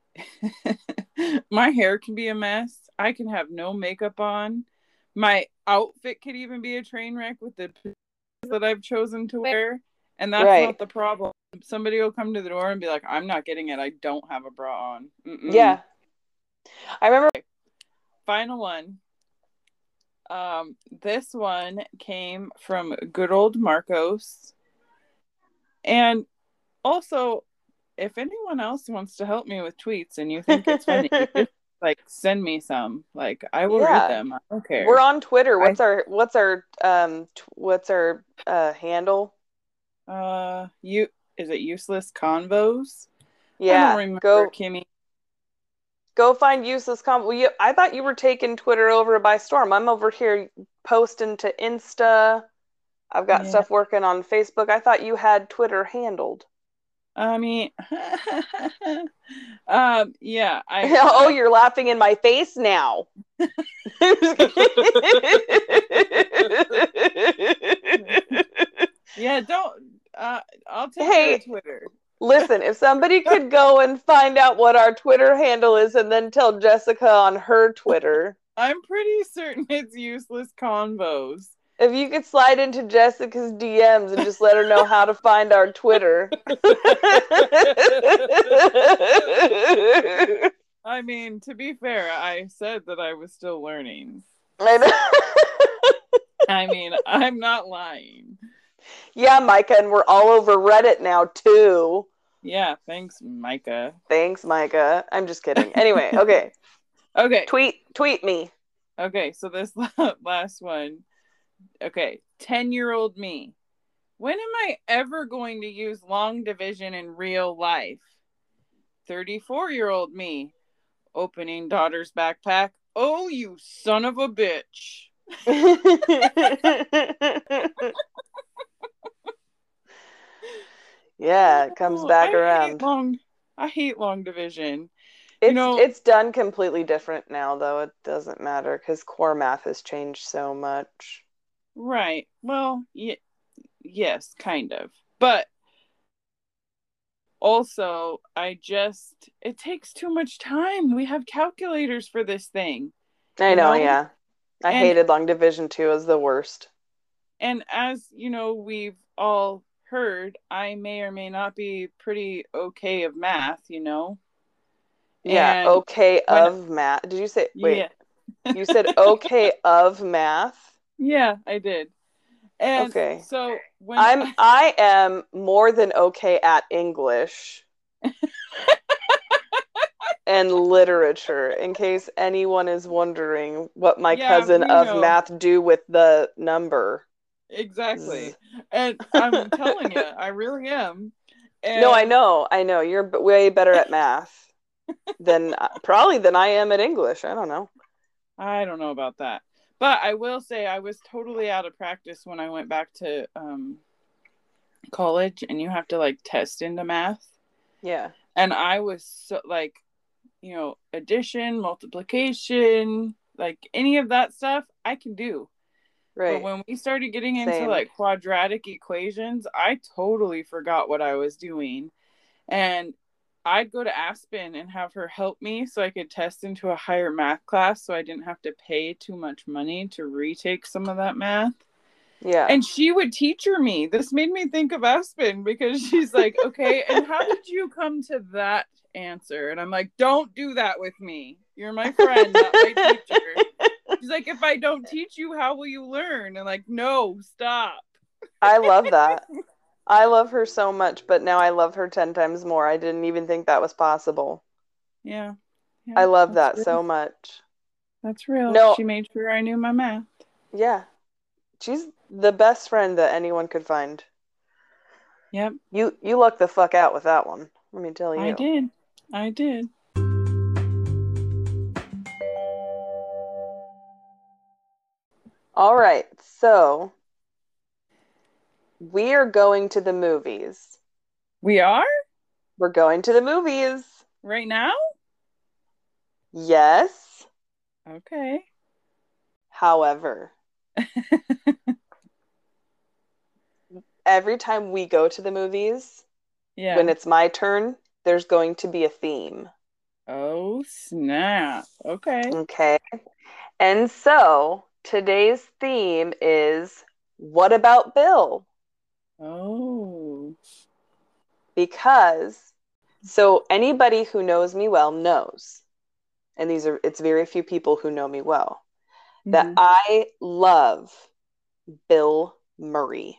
my hair can be a mess. I can have no makeup on. My outfit could even be a train wreck with the pieces that I've chosen to wear, and that's Right. not the problem. Somebody will come to the door and be like, "I'm not getting it. I don't have a bra on." Mm-mm. Yeah. I remember. Final one. Um, this one came from good old Marcos. And also, if anyone else wants to help me with tweets and you think it's funny, just like send me some. Like I will read Yeah. them. I don't We're care. on Twitter. I What's our what's our um t what's our uh handle? uh you is it useless convos? I don't Yeah. remember, Go Kimmy. go find useless com well, you, I thought you were taking Twitter over by storm. I'm over here posting to Insta. I've got Yeah. stuff working on Facebook. I thought you had Twitter handled. I mean um yeah, I Oh, I you're laughing in my face now. yeah, don't uh I'll take care Hey, of Twitter. listen, if somebody could go and find out what our Twitter handle is and then tell Jessica on her Twitter, I'm pretty certain it's useless convos. if you could slide into Jessica's D Ms and just let her know how to find our Twitter. I mean, to be fair, I said that I was still learning. I know. I mean, I'm not lying. Yeah, Micah, and we're all over Reddit now too. Yeah, thanks, Micah. Thanks, Micah. I'm just kidding. Anyway, okay. Okay. Tweet tweet me. Okay, so this last one. Okay, ten-year-old me. When am I ever going to use long division in real life? thirty-four-year-old me. Opening daughter's backpack. Oh, you son of a bitch. Yeah, it comes Oh, back I hate around. long I hate long division. You It's know, it's done completely different now, though. It doesn't matter because core math has changed so much. right. Well, y- yes, kind of. But also, I just it takes too much time. We have calculators for this thing, I you know, know? yeah. I And hated long division too as the worst. and as, you know, we've all heard, I may or may not be pretty okay of math, you know? Yeah, And okay when of math. Did you say, wait, yeah. you said okay of math? Yeah, I did. And Okay. so when I'm I am more than okay at English and literature, in case anyone is wondering what my yeah, cousin we of know math do with the number. Z- exactly. And I'm telling you, I really am. No, I And know, I know. You're b- way better at math than uh, probably than I am at English. I don't know. I don't know about that. But I will say I was totally out of practice when I went back to um, college and you have to like test into math. Yeah. And I was so like, you know, addition, multiplication, like any of that stuff I can do. But Right. when we started getting into Same. like quadratic equations, I totally forgot what I was doing. And I'd go to Aspen and have her help me so I could test into a higher math class so I didn't have to pay too much money to retake some of that math. Yeah. And she would teacher me. This made me think of Aspen because she's like, okay, and how did you come to that answer? And I'm like, don't do that with me. You're my friend, not my teacher. She's like, if I don't teach you, how will you learn? And like, no, stop. I love that. I love her so much, but now I love her ten times more. I didn't even think that was possible. Yeah. Yeah. I love That's that real. so much. That's real. No, She made sure I knew my math. yeah. She's the best friend that anyone could find. Yep, You you lucked the fuck out with that one. Let me tell I you. did. I did. All right, so we are going to the movies. We are We're going to the movies. right now? Yes. Okay. However, every time we go to the movies, when Yeah. it's my turn, there's going to be a theme. Oh, snap. Okay. Okay. And so today's theme is what about Bill? Oh. Because so anybody who knows me well knows, and these are it's very few people who know me well, that Hmm. I love Bill Murray.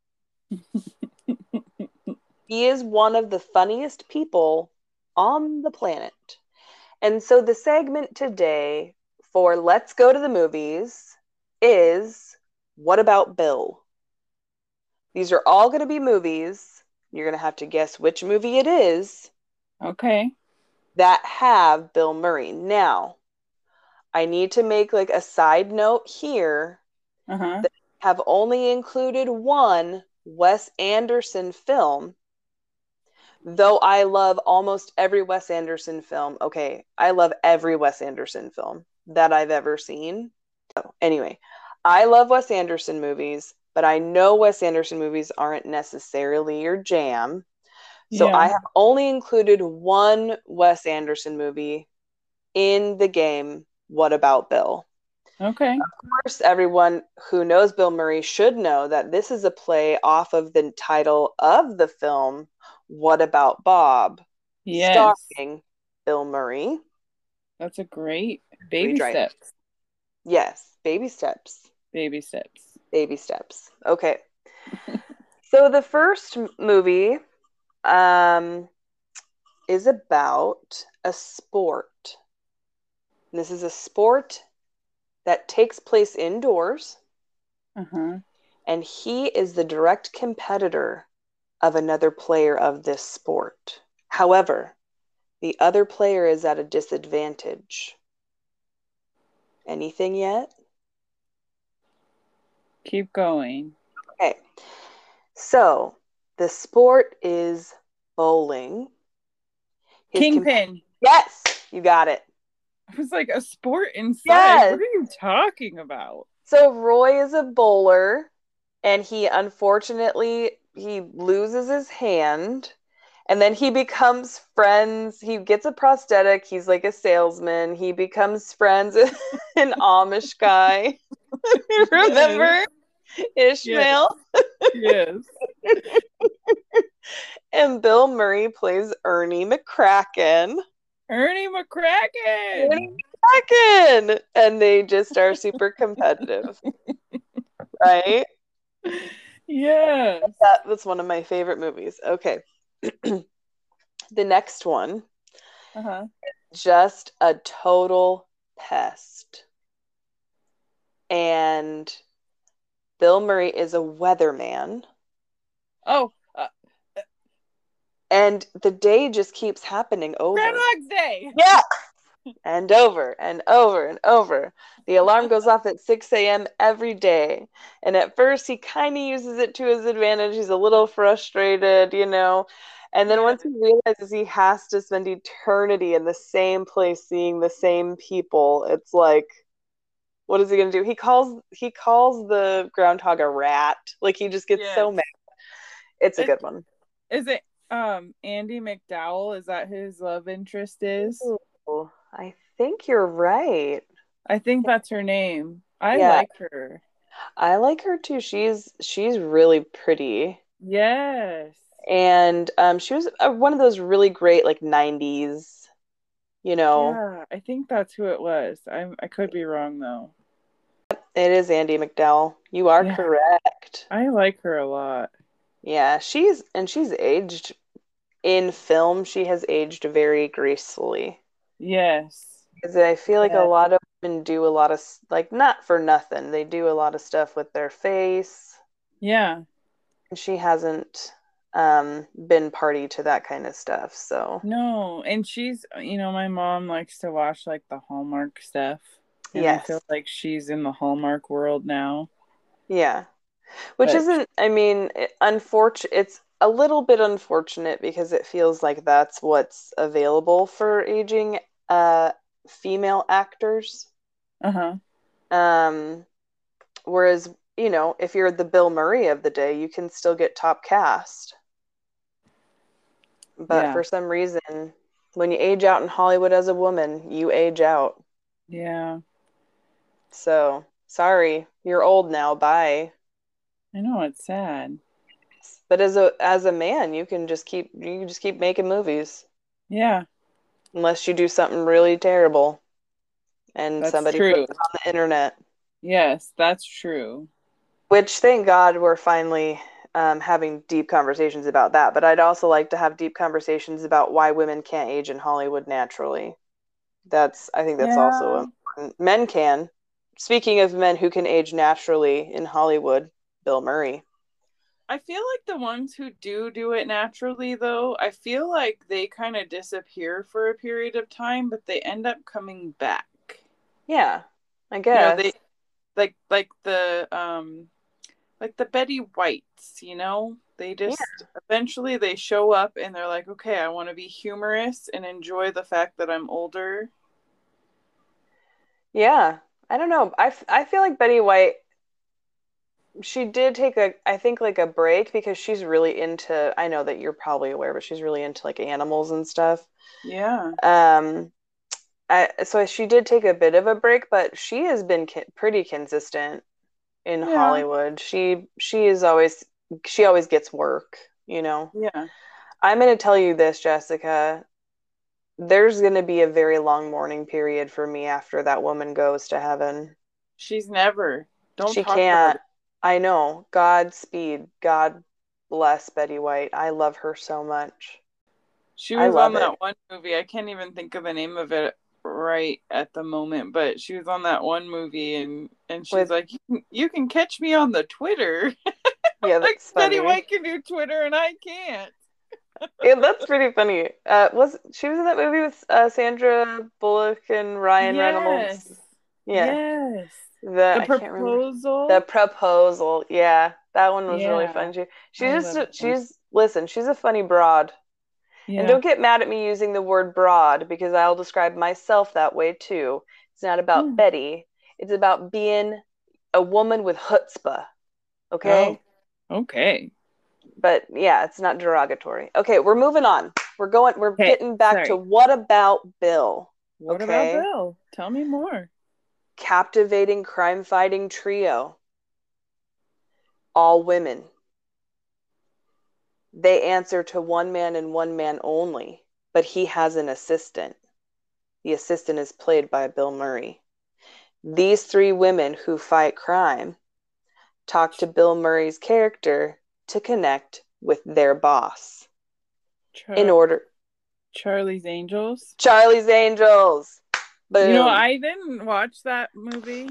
He is one of the funniest people on the planet. And so the segment today for Let's Go to the Movies is what about Bill? These are all going to be movies. You're going to have to guess which movie it is Okay. that have Bill Murray. Now, I need to make like a side note here Uh-huh. that I have only included one Wes Anderson film, though I love almost every Wes Anderson film. Okay, I love every Wes Anderson film that I've ever seen. So, anyway, I love Wes Anderson movies, but I know Wes Anderson movies aren't necessarily your jam. So I Yeah. have only included one Wes Anderson movie in the game, What About Bill? Okay. Of course, everyone who knows Bill Murray should know that this is a play off of the title of the film, What About Bob? Yes. Starring Bill Murray. That's a great Read baby right. steps. Yes, baby steps. Baby steps. Baby steps. Okay. So the first movie um, is about a sport. This is a sport that takes place indoors, Uh-huh. and he is the direct competitor of another player of this sport. However, the other player is at a disadvantage. Anything yet? Keep going. Okay. So, the sport is bowling. His com- Kingpin. yes, you got it. I was like, a sport inside. Yes. What are you talking about? So Roy is a bowler, and he unfortunately he loses his hand, and then he becomes friends. He gets a prosthetic. He's like a salesman. He becomes friends with an Amish guy. Remember Yes. Ishmael? Yes. And Bill Murray plays Ernie McCracken. Ernie McCracken. Ernie McCracken! And they just are super competitive, right? Yes. That was one of my favorite movies. Okay. The next one, Uh-huh. just a total pest. And Bill Murray is a weatherman. Oh, uh, And the day just keeps happening over. Groundhog's Day. Yeah. And over and over and over. The alarm goes off at six a.m. every day. And at first, he kind of uses it to his advantage. He's a little frustrated, you know. And then Yeah. once he realizes he has to spend eternity in the same place seeing the same people, it's like, what is he going to do? He calls he calls the groundhog a rat. Like he just gets Yes. so mad. It's a It, good one. is it um Andie MacDowell? Is that his love interest is? Ooh, I think you're right. I think that's her name. I Yeah. like her. I like her too. She's she's really pretty. Yes. And um, she was uh, one of those really great like nineties, you know. Yeah, I think that's who it was. I I could be wrong though. It is Andie MacDowell. You are Yeah, correct. I like her a lot. Yeah, she's and she's aged in film. She has aged very gracefully. Yes. Because I feel like a Yeah. lot of women do a lot of, like, not for nothing. They do a lot of stuff with their face. Yeah. And she hasn't um, been party to that kind of stuff. So, No, and she's, you know, my mom likes to watch like the Hallmark stuff, and I feel yes. like she's in the Hallmark world now. Yeah. Which But isn't, I mean, unfortunate. It's a little bit unfortunate because it feels like that's what's available for aging uh, female actors. uh-huh. Um, whereas, you know, if you're the Bill Murray of the day, you can still get top cast. But Yeah. for some reason, when you age out in Hollywood as a woman, you age out. Yeah. So, sorry, you're old now. Bye. I know, it's sad. But as a as a man, you can just keep you can just keep making movies Yeah, unless you do something really terrible and that's somebody puts true. it on the internet. Yes, that's true. Which, thank God, we're finally um, having deep conversations about that. But I'd also like to have deep conversations about why women can't age in Hollywood naturally. That's I think that's also Yeah. important. Men can. Speaking of men who can age naturally in Hollywood, Bill Murray. I feel like the ones who do do it naturally, though, I feel like they kind of disappear for a period of time, but they end up coming back. Yeah, I You know, guess. they like like the um like the Betty Whites, you know? They Yeah. just eventually they show up and they're like, "Okay, I want to be humorous and enjoy the fact that I'm older." Yeah. I don't know. I, f- I feel like Betty White, she did take a, I think, like a break because she's really into, I know that you're probably aware, but she's really into like animals and stuff. Yeah. Um, I, so she did take a bit of a break, but she has been ki pretty consistent in Yeah. Hollywood. She she is always she always gets work, you know. Yeah. I'm going to tell you this, Jessica. There's going to be a very long mourning period for me after that woman goes to heaven. She's never. Don't She talk about can't. it. I know. Godspeed. God bless Betty White. I love her so much. She I was love on it. that one movie. I can't even think of the name of it right at the moment, but she was on that one movie and and she's With like, "You can, you can catch me on the Twitter." yeah, Like that's Betty funny. White can do Twitter and I can't. Yeah, that's pretty funny. Uh, was she was in that movie with uh, Sandra Bullock and Ryan Yes. Reynolds? Yeah, Yes. the The I can't remember the proposal. proposal. Yeah, that one was really Yeah. fun. She I she's love just that. she's listen. She's a funny broad, and Yeah. don't get mad at me using the word broad because I'll describe myself that way too. It's not about Hmm. Betty. It's about being a woman with chutzpah. Oh, Okay, okay. but yeah, it's not derogatory. Okay, we're moving on. We're going. We're Okay. getting back to Sorry. what about Bill? What about Okay, Bill? Tell me more. captivating crime fighting trio, all women. They answer to one man and one man only, but he has an assistant. The assistant is played by Bill Murray. These three women who fight crime talk to Bill Murray's character to connect with their boss. In Char- order, Charlie's Angels. Charlie's Angels. You know, Boom. I didn't watch that movie.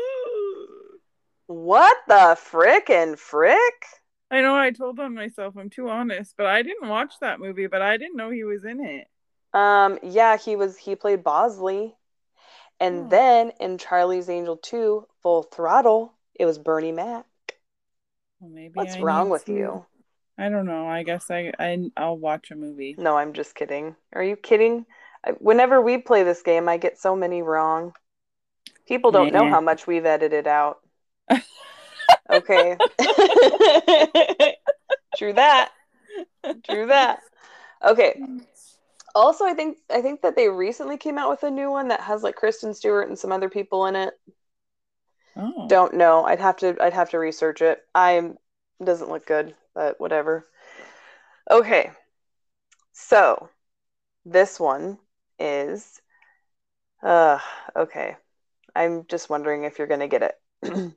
What the frickin' frick? I know I told on myself, I'm too honest, but I didn't watch that movie, but I didn't know he was in it. Um, yeah, he was he played Bosley. And Oh, then in Charlie's Angel two, Full Throttle, it was Bernie Mac. well, maybe What's I wrong need with to. you? I don't know. I guess I, I I'll watch a movie. No, I'm just kidding. Are you kidding? Whenever we play this game, I get so many wrong. People don't know Nah. how much we've edited out. Okay. True that. True that. Okay. Also, I think I think that they recently came out with a new one that has like Kristen Stewart and some other people in it. Oh, Don't know. I'd have to I'd have to research it. I'm doesn't look good, but whatever. Okay. So, this one is uh okay. I'm just wondering if you're going to get it.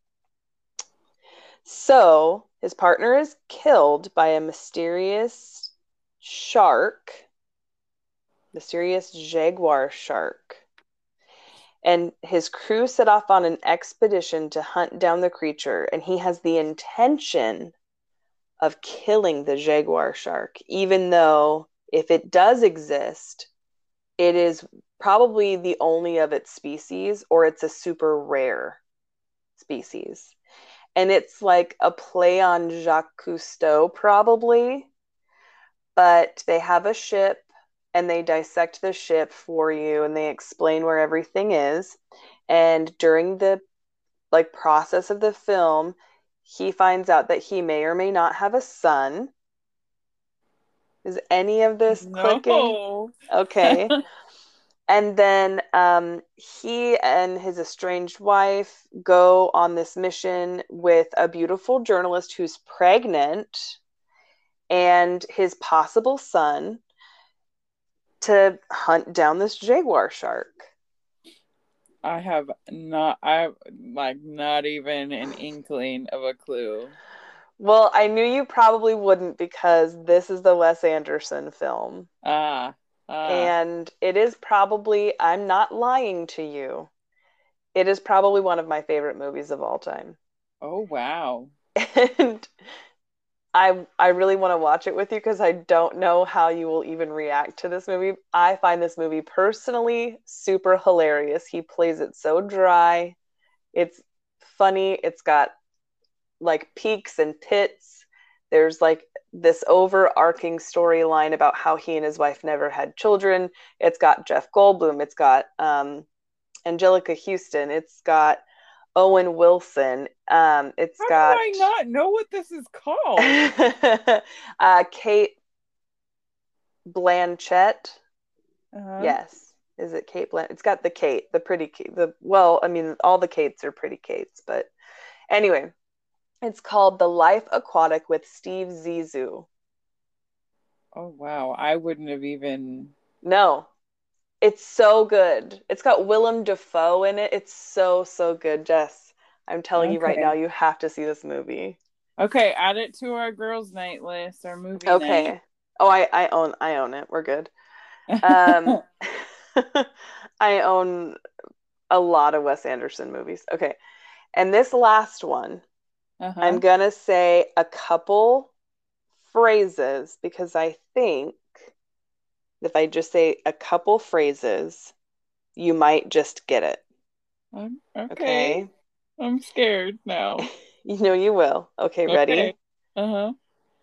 So, his partner is killed by a mysterious shark, mysterious jaguar shark. And his crew set off on an expedition to hunt down the creature, and he has the intention of killing the jaguar shark, even though if it does exist, it is probably the only of its species, or it's a super rare species. And it's like a play on Jacques Cousteau, probably, but they have a ship and they dissect the ship for you and they explain where everything is. And during the like process of the film, he finds out that he may or may not have a son. Is any of this clicking? No. Okay. And then um, he and his estranged wife go on this mission with a beautiful journalist who's pregnant and his possible son to hunt down this jaguar shark. I have not, I have like not even an inkling of a clue. Well, I knew you probably wouldn't because this is the Wes Anderson film. Ah, ah. And it is probably, I'm not lying to you, it is probably one of my favorite movies of all time. Oh, wow. And I I really want to watch it with you because I don't know how you will even react to this movie. I find this movie personally super hilarious. He plays it so dry. It's funny. It's got like peaks and pits. There's like this overarching storyline about how he and his wife never had children. It's got Jeff Goldblum. It's got um, Angelica Houston. It's got Owen Wilson. Um, it's How do got I not know what this is called? uh, Cate Blanchett. Uh-huh. Yes. Is it Cate Blanchett? It's got the Kate, the pretty Kate. The well, I mean, all the Kates are pretty Kates, but anyway, it's called The Life Aquatic with Steve Zissou. Oh, wow. I wouldn't have even. No, it's so good. It's got Willem Dafoe in it. It's so, so good, Jess. I'm telling you right now, Okay. you have to see this movie. Okay, add it to our girls' night list, our movie night. Okay. Oh, I, I own I own it. We're good. Um, I own a lot of Wes Anderson movies. Okay. And this last one, I'm Uh-huh. gonna say a couple phrases because I think if I just say a couple phrases, you might just get it. Um, okay. Okay. I'm scared now. You know you will. Okay, Okay. ready? Uh-huh.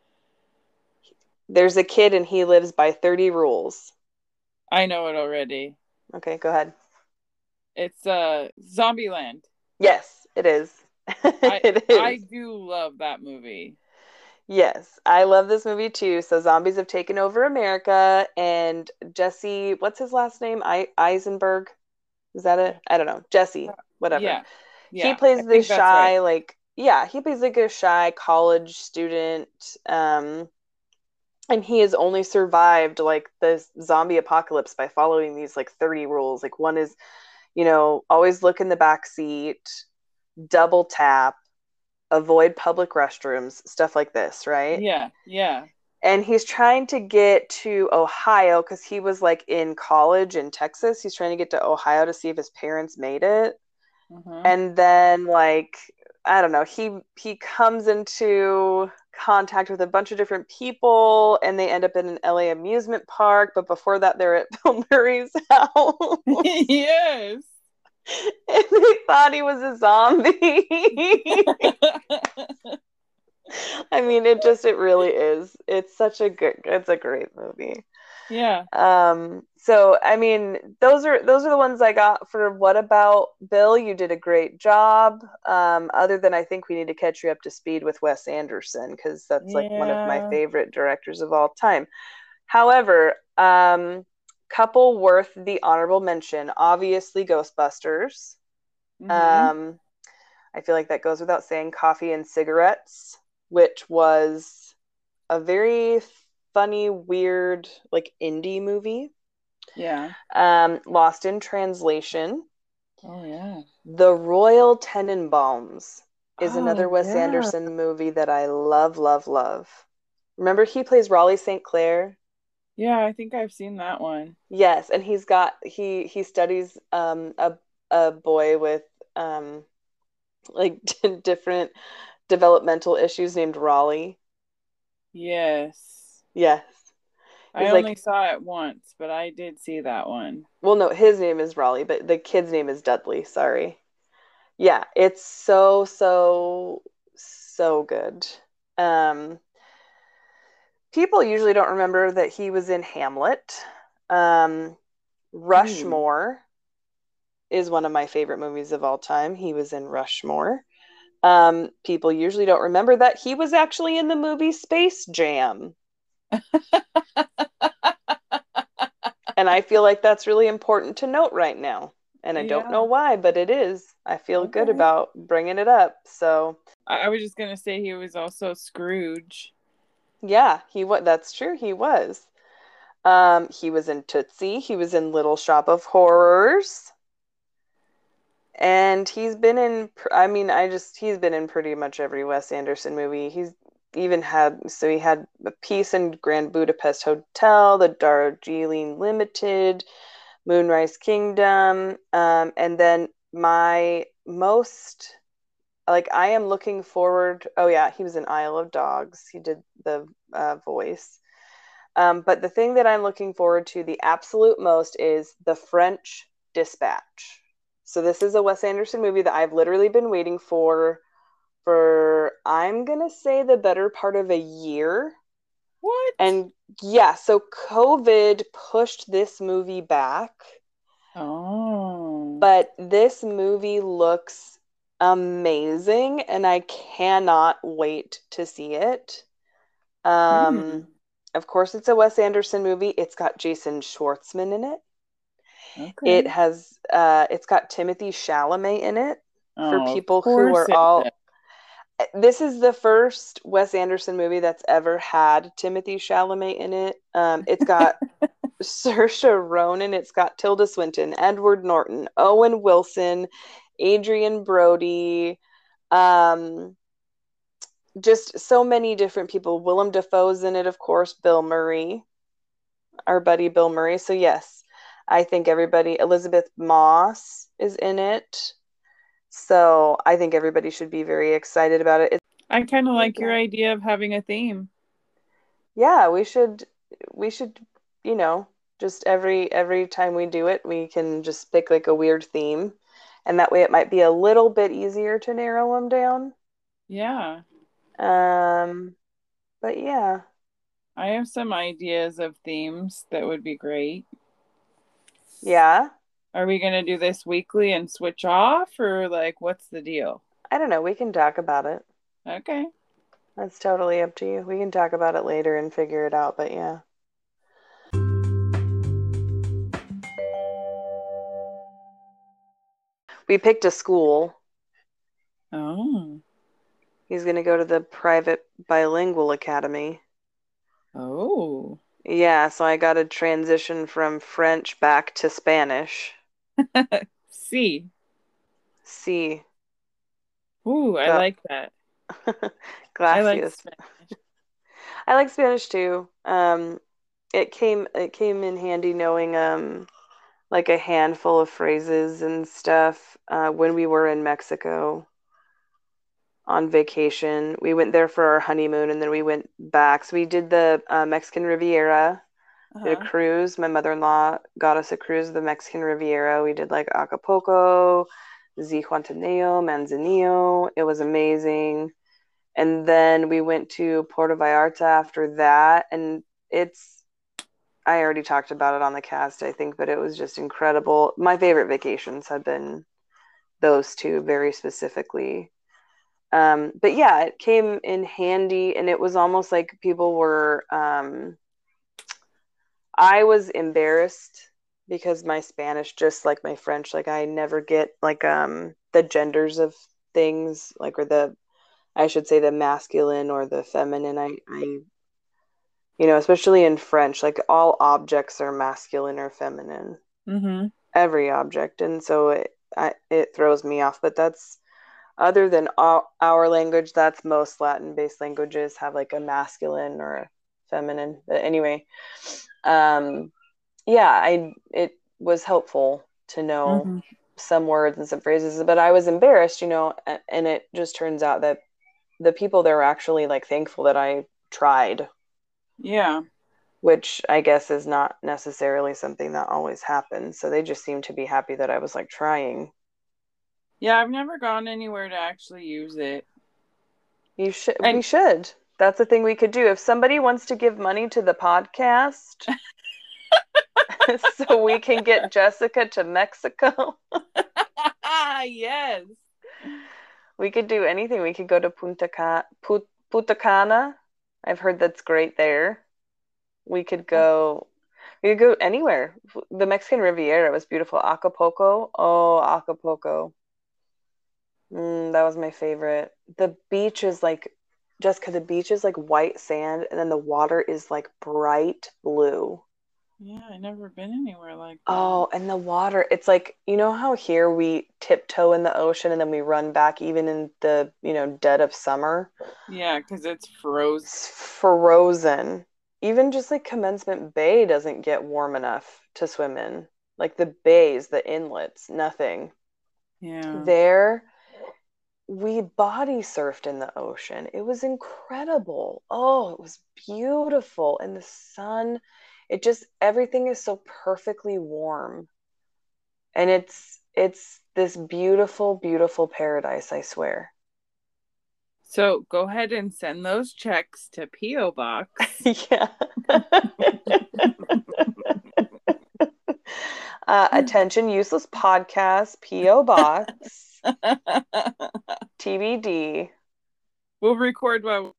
There's a kid and he lives by thirty rules. I know it already. Okay, go ahead. It's uh Zombieland. Yes, it is. I It I is. do love that movie. Yes, I love this movie too. So zombies have taken over America, and Jesse, what's his last name? I Eisenberg. Is that it? I don't know. Jesse, whatever. Yeah. He Yeah. I plays this think that's right. shy, like, yeah, he plays like a shy college student. Um, and he has only survived like the zombie apocalypse by following these like thirty rules. Like one is, you know, always look in the back seat, double tap, avoid public restrooms, stuff like this, right? Yeah. Yeah. And he's trying to get to Ohio because he was like in college in Texas. He's trying to get to Ohio to see if his parents made it. Uh-huh. And then like I don't know, he he comes into contact with a bunch of different people and they end up in an L A amusement park, but before that they're at Bill Murray's house. Yes. And they thought he was a zombie. I mean, it just it really is. It's such a good it's a great movie. Yeah. Um, so I mean, those are those are the ones I got for What About Bill? You did a great job. Um, other than I think we need to catch you up to speed with Wes Anderson because that's like one of my Yeah. favorite directors of all time. However, um, couple worth the honorable mention. Obviously, Ghostbusters. Mm-hmm. Um, I feel like that goes without saying. Coffee and Cigarettes, which was a very funny, weird, like indie movie. Yeah. Um, Lost in Translation. Oh yeah. The Royal Tenenbaums is Oh another Wes yeah. Anderson movie that I love, love, love. Remember he plays Raleigh Saint Clair? Yeah, I think I've seen that one. Yes, and he's got he he studies um a a boy with um like different developmental issues named Raleigh. Yes. Yes. I He's only like, saw it once, but I did see that one. well, no, his name is Raleigh, but the kid's name is Dudley. Sorry. Yeah, it's so, so, so good. Um, people usually don't remember that he was in Hamlet. Um, Ooh. Rushmore is one of my favorite movies of all time. He was in Rushmore. Um, people usually don't remember that he was actually in the movie Space Jam. And I feel like that's really important to note right now. And I don't know Yeah. why, but it is. I feel good Okay. about bringing it up. So, I, I was just gonna say he was also Scrooge. yeah, he was. That's true. He was. Um, he was in Tootsie. He was in Little Shop of Horrors. And he's been in, I mean, I just, he's been in pretty much every Wes Anderson movie. He's even had, so he had a piece in Grand Budapest Hotel, The Darjeeling Limited, Moonrise Kingdom. Um, and then my most, like, I am looking forward. Oh, yeah, he was in Isle of Dogs. He did the uh, voice. Um, but the thing that I'm looking forward to the absolute most is The French Dispatch. So this is a Wes Anderson movie that I've literally been waiting for for I'm gonna say the better part of a year. What? And yeah, so COVID pushed this movie back, Oh. but this movie looks amazing and I cannot wait to see it. Um, Hmm. of course, it's a Wes Anderson movie. It's got Jason Schwartzman in it. It Okay. has uh it's got Timothy Chalamet in it for Oh, of people who course are it does. all this is the first Wes Anderson movie that's ever had Timothy Chalamet in it. Um, it's got Saoirse Ronan, it's got Tilda Swinton, Edward Norton, Owen Wilson, Adrian Brody, um, just so many different people. Willem Dafoe's in it, of course, Bill Murray, our buddy Bill Murray. So yes, I think everybody, Elizabeth Moss is in it. So I think everybody should be very excited about it. It's I kind of really like your good. idea of having a theme. Yeah, we should we should, you know, just every every time we do it, we can just pick like a weird theme. And that way it might be a little bit easier to narrow them down. Yeah. Um, but yeah. I have some ideas of themes that would be great. Yeah. Are we going to do this weekly and switch off, or like what's the deal? I don't know. We can talk about it. Okay. That's totally up to you. We can talk about it later and figure it out, but yeah. We picked a school. Oh. He's going to go to the private bilingual academy. Oh. Yeah, so I got to transition from French back to Spanish. See. Sí, Ooh, I go. like that. I like Gracias. Spanish. I like Spanish too. Um, it came it came in handy knowing um like a handful of phrases and stuff uh, when we were in Mexico on vacation. We went there for our honeymoon and then we went back. So we did the uh, Mexican Riviera, did a Uh-huh. cruise. My mother-in-law got us a cruise of the Mexican Riviera. We did like Acapulco, Zihuatanejo, Manzanillo. It was amazing. And then we went to Puerto Vallarta after that. And it's, I already talked about it on the cast, I think, but it was just incredible. My favorite vacations have been those two very specifically. Um, but yeah, it came in handy, and it was almost like people were. Um, I was embarrassed because my Spanish, just like my French, like I never get like um the genders of things, like or the I should say the masculine or the feminine. I I you know, especially in French, like all objects are masculine or feminine, Mm-hmm. every object, and so it I, it throws me off. But that's other than our, our language, that's most Latin-based languages have like a masculine or a feminine. But anyway, um, yeah, I it was helpful to know Mm-hmm. some words and some phrases, but I was embarrassed, you know, and it just turns out that the people there were actually like thankful that I tried. Yeah. Which I guess is not necessarily something that always happens. So they just seemed to be happy that I was like trying. Yeah, I've never gone anywhere to actually use it. You should, we And should. That's the thing we could do. If somebody wants to give money to the podcast so we can get Jessica to Mexico, yes. we could do anything. We could go to Punta, Ca- Put- Punta Cana. I've heard that's great there. We could go, we could go anywhere. The Mexican Riviera was beautiful. Acapulco. Oh, Acapulco. Mm, that was my favorite. The beach is like, Jessica, the beach is like white sand, and then the water is like bright blue. Yeah, I never been anywhere like that. Oh, and the water, it's like, you know how here we tiptoe in the ocean and then we run back even in the, you know, dead of summer? Yeah, because it's frozen. It's frozen. Even just like Commencement Bay doesn't get warm enough to swim in. Like the bays, the inlets, nothing. Yeah. There, we body surfed in the ocean. It was incredible. Oh, it was beautiful. And the sun, it just, everything is so perfectly warm. And it's, it's this beautiful, beautiful paradise, I swear. So go ahead and send those checks to P O Box. Yeah. uh, attention, useless podcast, P O Box, T B D. We'll record while.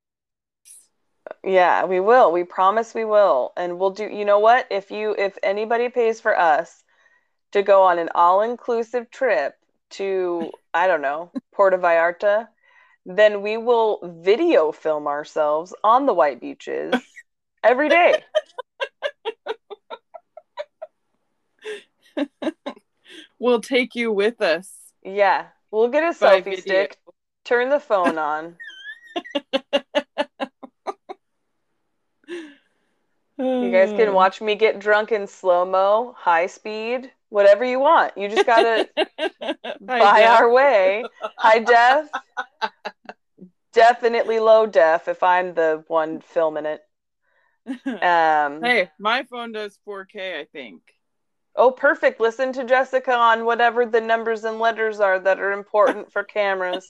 Yeah, we will. We promise we will. And we'll do, you know what? If you, if anybody pays for us to go on an all-inclusive trip to, I don't know, Puerto Vallarta, then we will video film ourselves on the white beaches every day. We'll take you with us. Yeah, we'll get a By selfie video. stick, turn the phone on. You guys can watch me get drunk in slow-mo, high speed, whatever you want. You just gotta buy def. our way. High def, definitely low def if I'm the one filming it. Um, hey, my phone does four K, I think. Oh, perfect. Listen to Jessica on whatever the numbers and letters are that are important for cameras.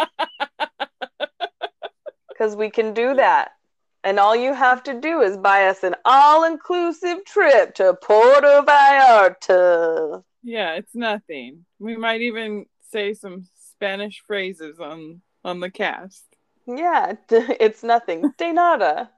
Because we can do that. And all you have to do is buy us an all-inclusive trip to Puerto Vallarta. Yeah, it's nothing. We might even say some Spanish phrases on on the cast. Yeah, it's nothing. De nada.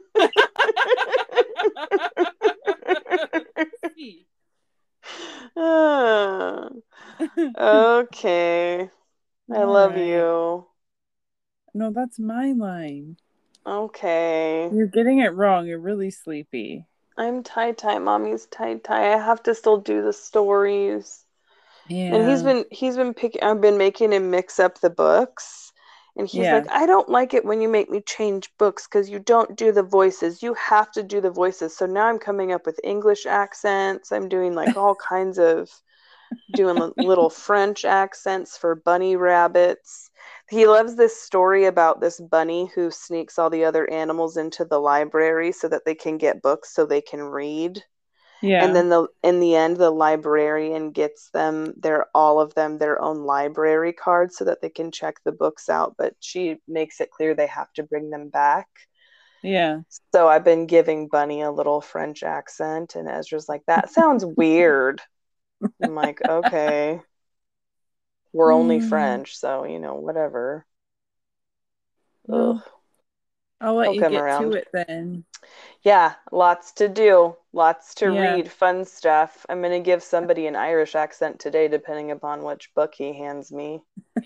Okay. I All love right. you. No, that's my line. Okay. You're getting it wrong. You're really sleepy. I'm tie-tie. Mommy's tie-tie. I have to still do the stories. Yeah. And he's been he's been picking I've been making him mix up the books. And he's Yeah. like, I don't like it when you make me change books because you don't do the voices. You have to do the voices. So now I'm coming up with English accents. I'm doing like all kinds of doing little French accents for bunny rabbits. He loves this story about this bunny who sneaks all the other animals into the library so that they can get books so they can read. Yeah. And then the in the end, the librarian gets them their all of them their own library cards so that they can check the books out. But she makes it clear they have to bring them back. Yeah. So I've been giving Bunny a little French accent, and Ezra's like, "That sounds weird." I'm like, "Okay, we're only French, so you know, whatever." Well, Ugh. I'll let He'll you come get around. to it then. Yeah, lots to do, lots to Yeah. read, fun stuff. I'm gonna give somebody an Irish accent today, depending upon which book he hands me.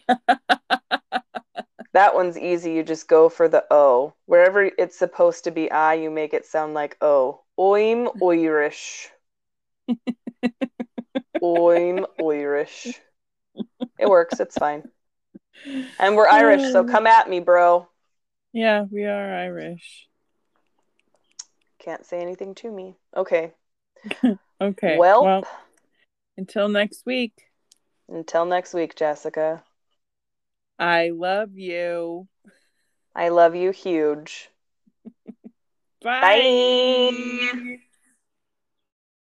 That one's easy. You just go for the O. Wherever it's supposed to be I, you make it sound like O. I'm Irish. I'm Irish. It works. It's fine. And we're Irish, so come at me, bro. Yeah, we are Irish. Can't say anything to me. Okay. Okay. Well, well, until next week. Until next week, Jessica. I love you. I love you huge. Bye. Bye.